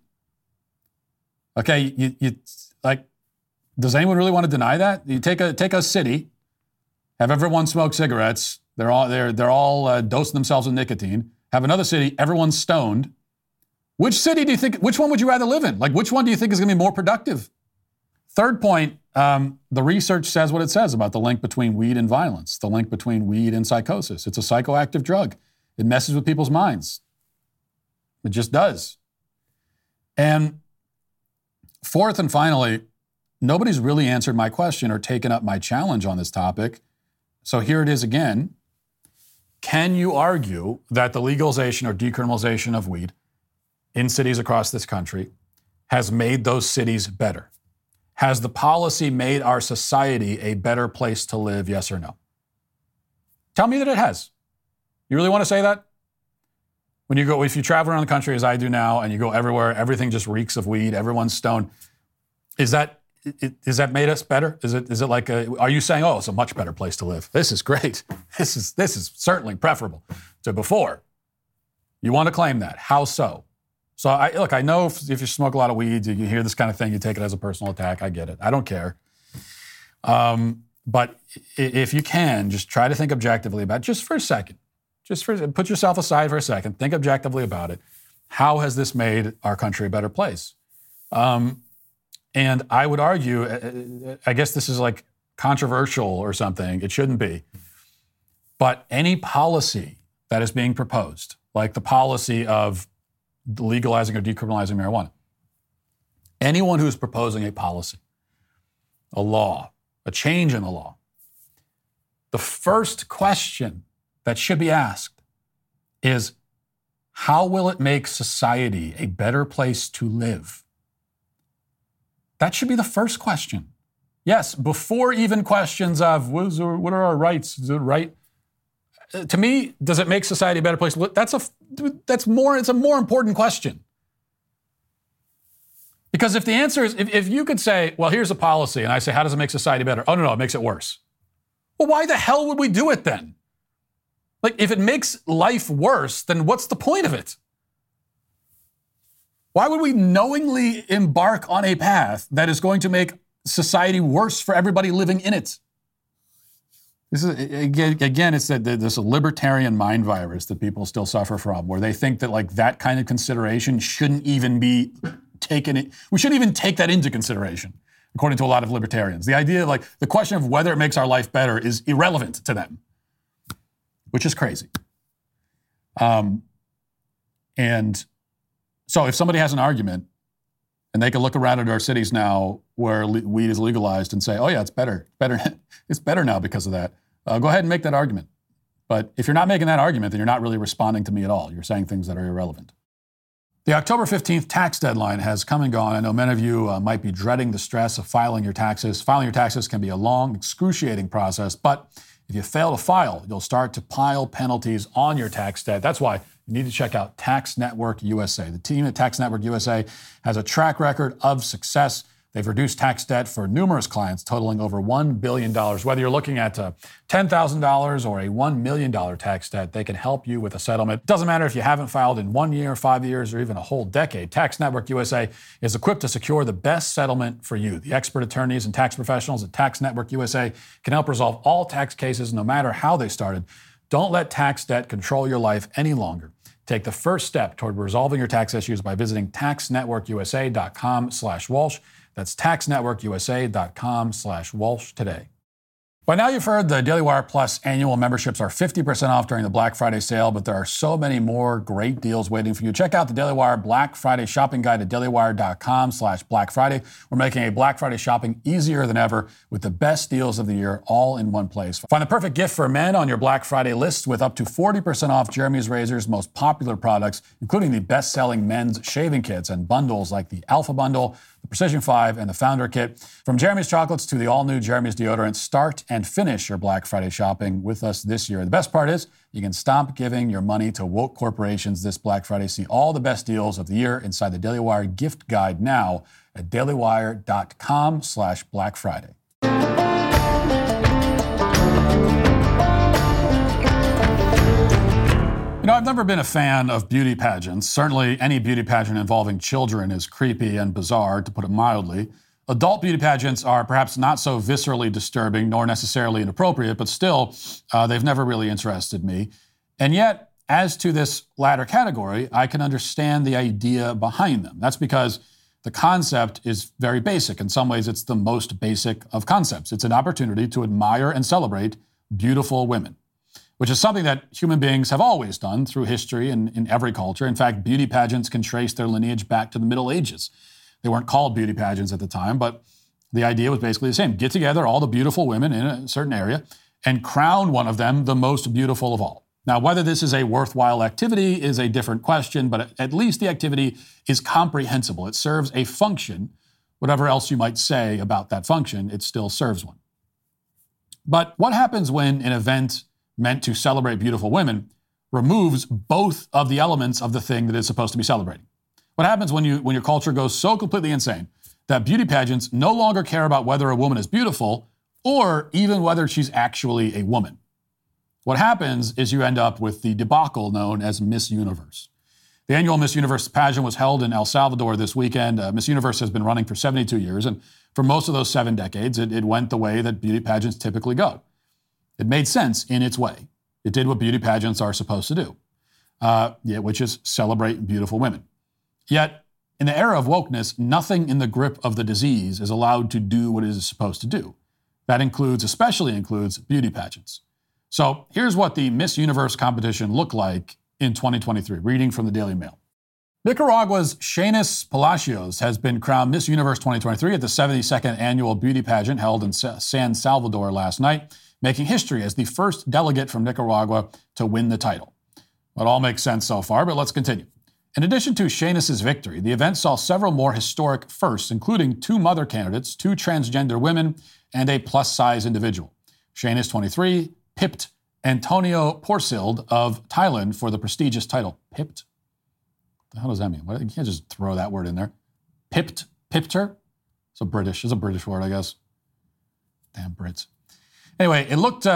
Okay, you like, does anyone really want to deny that? You take a city, have everyone smoke cigarettes. They're all dosing themselves with nicotine. Have another city, everyone's stoned. Which city do you think? Which one would you rather live in? Like, which one do you think is going to be more productive? Third point, the research says what it says about the link between weed and violence, the link between weed and psychosis. It's a psychoactive drug. It messes with people's minds. It just does. And fourth and finally, nobody's really answered my question or taken up my challenge on this topic. So here it is again. Can you argue that the legalization or decriminalization of weed in cities across this country has made those cities better? Has the policy made our society a better place to live, yes or no? Tell me that it has. You really want to say that? If you travel around the country as I do now and you go everywhere, everything just reeks of weed, everyone's stoned. Is that made us better? Is it like are you saying, oh, it's a much better place to live? This is great. This is certainly preferable to before. You want to claim that. How so? So I know if you smoke a lot of weed, you hear this kind of thing, you take it as a personal attack. I get it. I don't care. But if you can, just try to think objectively about it, just for a second. Put yourself aside for a second. Think objectively about it. How has this made our country a better place? And I would argue, I guess this is like controversial or something. It shouldn't be. But any policy that is being proposed, like the policy of legalizing or decriminalizing marijuana, anyone who's proposing a policy, a law, a change in the law, the first question that should be asked is, how will it make society a better place to live? That should be the first question. Yes, before even questions of what are our rights? Is it right? To me, does it make society a better place to live? It's a more important question. Because if the answer is, if you could say, well, here's a policy, and I say, how does it make society better? Oh, no, it makes it worse. Well, why the hell would we do it then? Like, if it makes life worse, then what's the point of it? Why would we knowingly embark on a path that is going to make society worse for everybody living in it. This is, again, it's this libertarian mind virus that people still suffer from, where they think that like that kind of consideration shouldn't even be taken. We shouldn't even take that into consideration, according to a lot of libertarians. The idea, like the question of whether it makes our life better, is irrelevant to them, which is crazy. And so if somebody has an argument, and they can look around at our cities now where weed is legalized and say, oh yeah, it's better, it's better now because of that. Go ahead and make that argument. But if you're not making that argument, then you're not really responding to me at all. You're saying things that are irrelevant. The October 15th tax deadline has come and gone. I know many of you might be dreading the stress of filing your taxes. Filing your taxes can be a long, excruciating process, but if you fail to file, you'll start to pile penalties on your tax debt. That's why you need to check out Tax Network USA. The team at Tax Network USA has a track record of success. They've reduced tax debt for numerous clients, totaling over $1 billion. Whether you're looking at $10,000 or a $1 million tax debt, they can help you with a settlement. It doesn't matter if you haven't filed in 1 year, 5 years, or even a whole decade. Tax Network USA is equipped to secure the best settlement for you. The expert attorneys and tax professionals at Tax Network USA can help resolve all tax cases, no matter how they started. Don't let tax debt control your life any longer. Take the first step toward resolving your tax issues by visiting taxnetworkusa.com/Walsh. That's taxnetworkusa.com/Walsh today. By now you've heard the Daily Wire Plus annual memberships are 50% off during the Black Friday sale, but there are so many more great deals waiting for you. Check out the Daily Wire Black Friday shopping guide at dailywire.com/Black Friday. We're making a Black Friday shopping easier than ever with the best deals of the year all in one place. Find the perfect gift for men on your Black Friday list with up to 40% off Jeremy's Razor's most popular products, including the best-selling men's shaving kits and bundles like the Alpha Bundle, the Precision 5, and the Founder Kit. From Jeremy's chocolates to the all-new Jeremy's deodorant, start and finish your Black Friday shopping with us this year. The best part is you can stop giving your money to woke corporations this Black Friday. See all the best deals of the year inside the Daily Wire gift guide now at dailywire.com/Black Friday. You know, I've never been a fan of beauty pageants. Certainly any beauty pageant involving children is creepy and bizarre, to put it mildly. Adult beauty pageants are perhaps not so viscerally disturbing nor necessarily inappropriate, but still, they've never really interested me. And yet, as to this latter category, I can understand the idea behind them. That's because the concept is very basic. In some ways, it's the most basic of concepts. It's an opportunity to admire and celebrate beautiful women, which is something that human beings have always done through history and in every culture. In fact, beauty pageants can trace their lineage back to the Middle Ages. They weren't called beauty pageants at the time, but the idea was basically the same. Get together all the beautiful women in a certain area and crown one of them the most beautiful of all. Now, whether this is a worthwhile activity is a different question, but at least the activity is comprehensible. It serves a function. Whatever else you might say about that function, it still serves one. But what happens when an event meant to celebrate beautiful women removes both of the elements of the thing that it's supposed to be celebrating? What happens when your culture goes so completely insane that beauty pageants no longer care about whether a woman is beautiful or even whether she's actually a woman? What happens is you end up with the debacle known as Miss Universe. The annual Miss Universe pageant was held in El Salvador this weekend. Miss Universe has been running for 72 years, and for most of those 7 decades, it went the way that beauty pageants typically go. It made sense in its way. It did what beauty pageants are supposed to do, which is celebrate beautiful women. Yet, in the era of wokeness, nothing in the grip of the disease is allowed to do what it is supposed to do. That especially includes beauty pageants. So here's what the Miss Universe competition looked like in 2023, reading from the Daily Mail. Nicaragua's Shanice Palacios has been crowned Miss Universe 2023 at the 72nd annual beauty pageant held in San Salvador last night, making history as the first delegate from Nicaragua to win the title. It all makes sense so far, but let's continue. In addition to Shanice's victory, the event saw several more historic firsts, including 2 mother candidates, 2 transgender women, and a plus-size individual. Shanice, 23, pipped Antonio Porcild of Thailand for the prestigious title. Pipped? What the hell does that mean? You can't just throw that word in there. Pipped her? It's a British word, I guess. Damn Brits. Anyway, it looked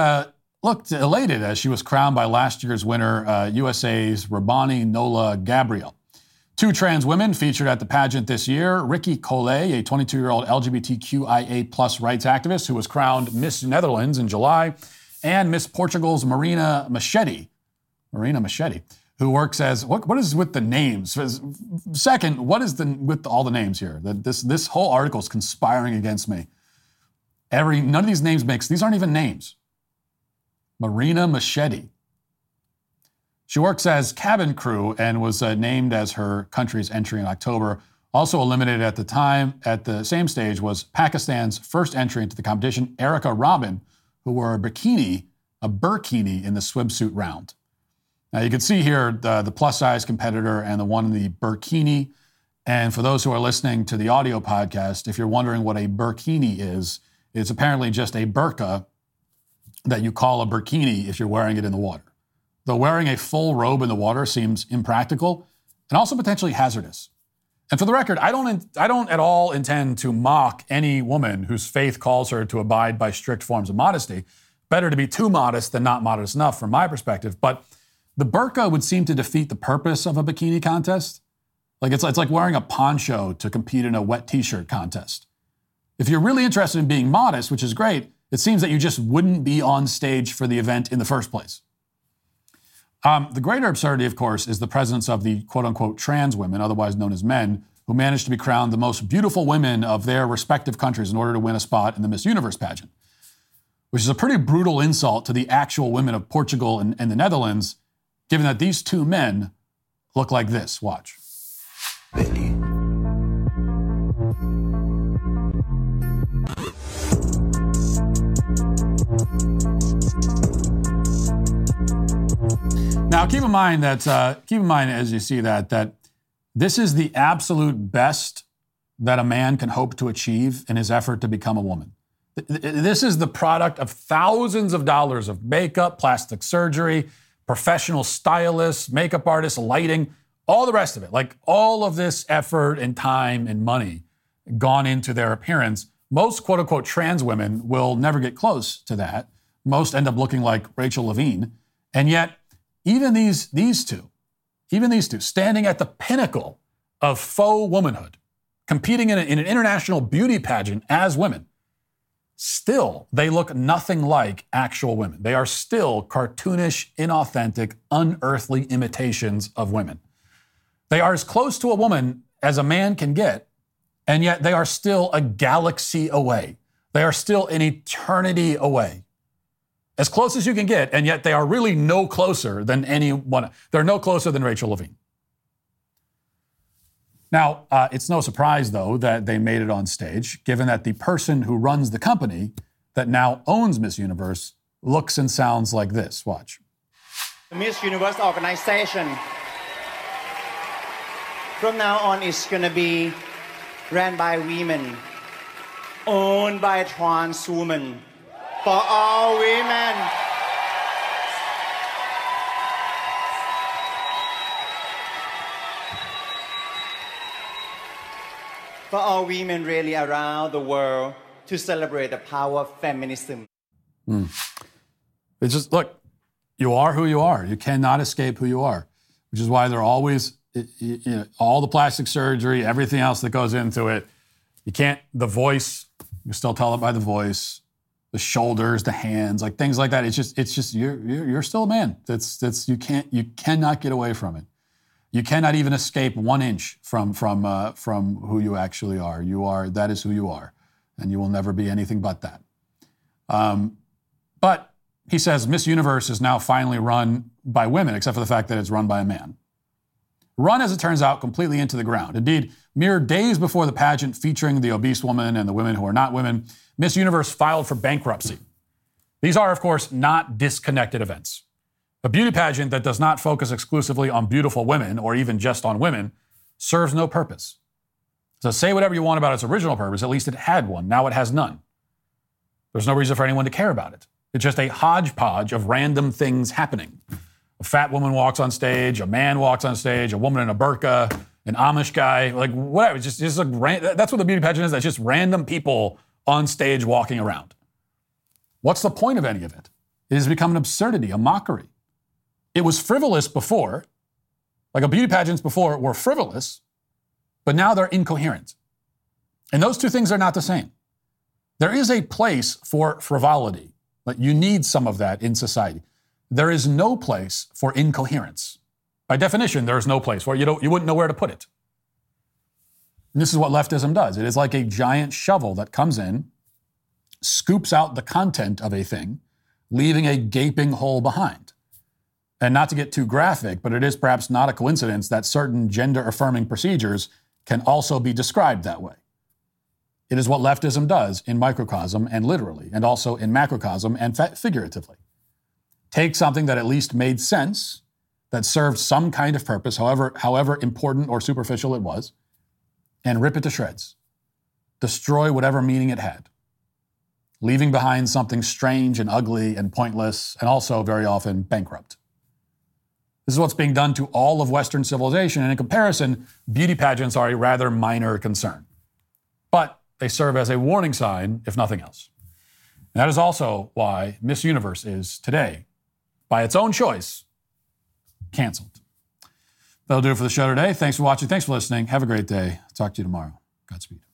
elated as she was crowned by last year's winner, USA's Rabani Nola Gabriel. Two trans women featured at the pageant this year. Ricky Collet, a 22-year-old LGBTQIA plus rights activist who was crowned Miss Netherlands in July, and Miss Portugal's Marina Machete, who works as, what is with the names? Second, what is with all the names here? This whole article is conspiring against me. None of these names these aren't even names. Marina Machete. She works as cabin crew and was named as her country's entry in October. Also eliminated at the same stage, was Pakistan's first entry into the competition, Erica Robin, who wore a burkini in the swimsuit round. Now you can see here the plus-size competitor and the one in the burkini. And for those who are listening to the audio podcast, if you're wondering what a burkini is, it's apparently just a burqa that you call a burkini if you're wearing it in the water. Though wearing a full robe in the water seems impractical and also potentially hazardous. And for the record, I don't at all intend to mock any woman whose faith calls her to abide by strict forms of modesty. Better to be too modest than not modest enough from my perspective. But the burqa would seem to defeat the purpose of a bikini contest. Like it's like wearing a poncho to compete in a wet t-shirt contest. If you're really interested in being modest, which is great, it seems that you just wouldn't be on stage for the event in the first place. The greater absurdity, of course, is the presence of the quote-unquote trans women, otherwise known as men, who managed to be crowned the most beautiful women of their respective countries in order to win a spot in the Miss Universe pageant, which is a pretty brutal insult to the actual women of Portugal and the Netherlands, given that these two men look like this. Watch. Now, keep in mind as you see that this is the absolute best that a man can hope to achieve in his effort to become a woman. This is the product of thousands of dollars of makeup, plastic surgery, professional stylists, makeup artists, lighting, all the rest of it. Like all of this effort and time and money gone into their appearance. Most quote-unquote trans women will never get close to that. Most end up looking like Rachel Levine. And yet, even these two, standing at the pinnacle of faux womanhood, competing in an international beauty pageant as women, still, they look nothing like actual women. They are still cartoonish, inauthentic, unearthly imitations of women. They are as close to a woman as a man can get, and yet they are still a galaxy away. They are still an eternity away. As close as you can get, and yet they are really no closer than anyone. They're no closer than Rachel Levine. Now, it's no surprise, though, that they made it on stage, given that the person who runs the company that now owns Miss Universe looks and sounds like this. Watch. The Miss Universe organization from now on is going to be ran by women, owned by trans women. For all women. For all women really around the world to celebrate the power of feminism. It's just, look, you are who you are. You cannot escape who you are, which is why they're always, all the plastic surgery, everything else that goes into it. You can't, the voice, you still tell it by the voice. The shoulders, the hands, like things like that. It's just you're still a man. You cannot get away from it. You cannot even escape 1 inch from who you actually are. That is who you are, and you will never be anything but that. But he says Miss Universe is now finally run by women, except for the fact that it's run by a man. Run, as it turns out, completely into the ground. Indeed, mere days before the pageant featuring the obese woman and the women who are not women, Miss Universe filed for bankruptcy. These are, of course, not disconnected events. A beauty pageant that does not focus exclusively on beautiful women, or even just on women, serves no purpose. So say whatever you want about its original purpose, at least it had one. Now it has none. There's no reason for anyone to care about it. It's just a hodgepodge of random things happening. A fat woman walks on stage, a man walks on stage, a woman in a burqa, an Amish guy, like whatever. It's just like, that's what the beauty pageant is. That's just random people on stage walking around. What's the point of any of it? It has become an absurdity, a mockery. It was frivolous before, Like beauty pageants before were frivolous, but now they're incoherent. And those two things are not the same. There is a place for frivolity, but you need some of that in society. There is no place for incoherence. By definition, there is no place for it. You wouldn't know where to put it. And this is what leftism does. It is like a giant shovel that comes in, scoops out the content of a thing, leaving a gaping hole behind. And not to get too graphic, but it is perhaps not a coincidence that certain gender-affirming procedures can also be described that way. It is what leftism does in microcosm and literally, and also in macrocosm and figuratively. Take something that at least made sense, that served some kind of purpose, however important or superficial it was, and rip it to shreds. Destroy whatever meaning it had, leaving behind something strange and ugly and pointless, and also very often bankrupt. This is what's being done to all of Western civilization, and in comparison, beauty pageants are a rather minor concern. But they serve as a warning sign, if nothing else. And that is also why Miss Universe is today, by its own choice, canceled. That'll do it for the show today. Thanks for watching. Thanks for listening. Have a great day. Talk to you tomorrow. Godspeed.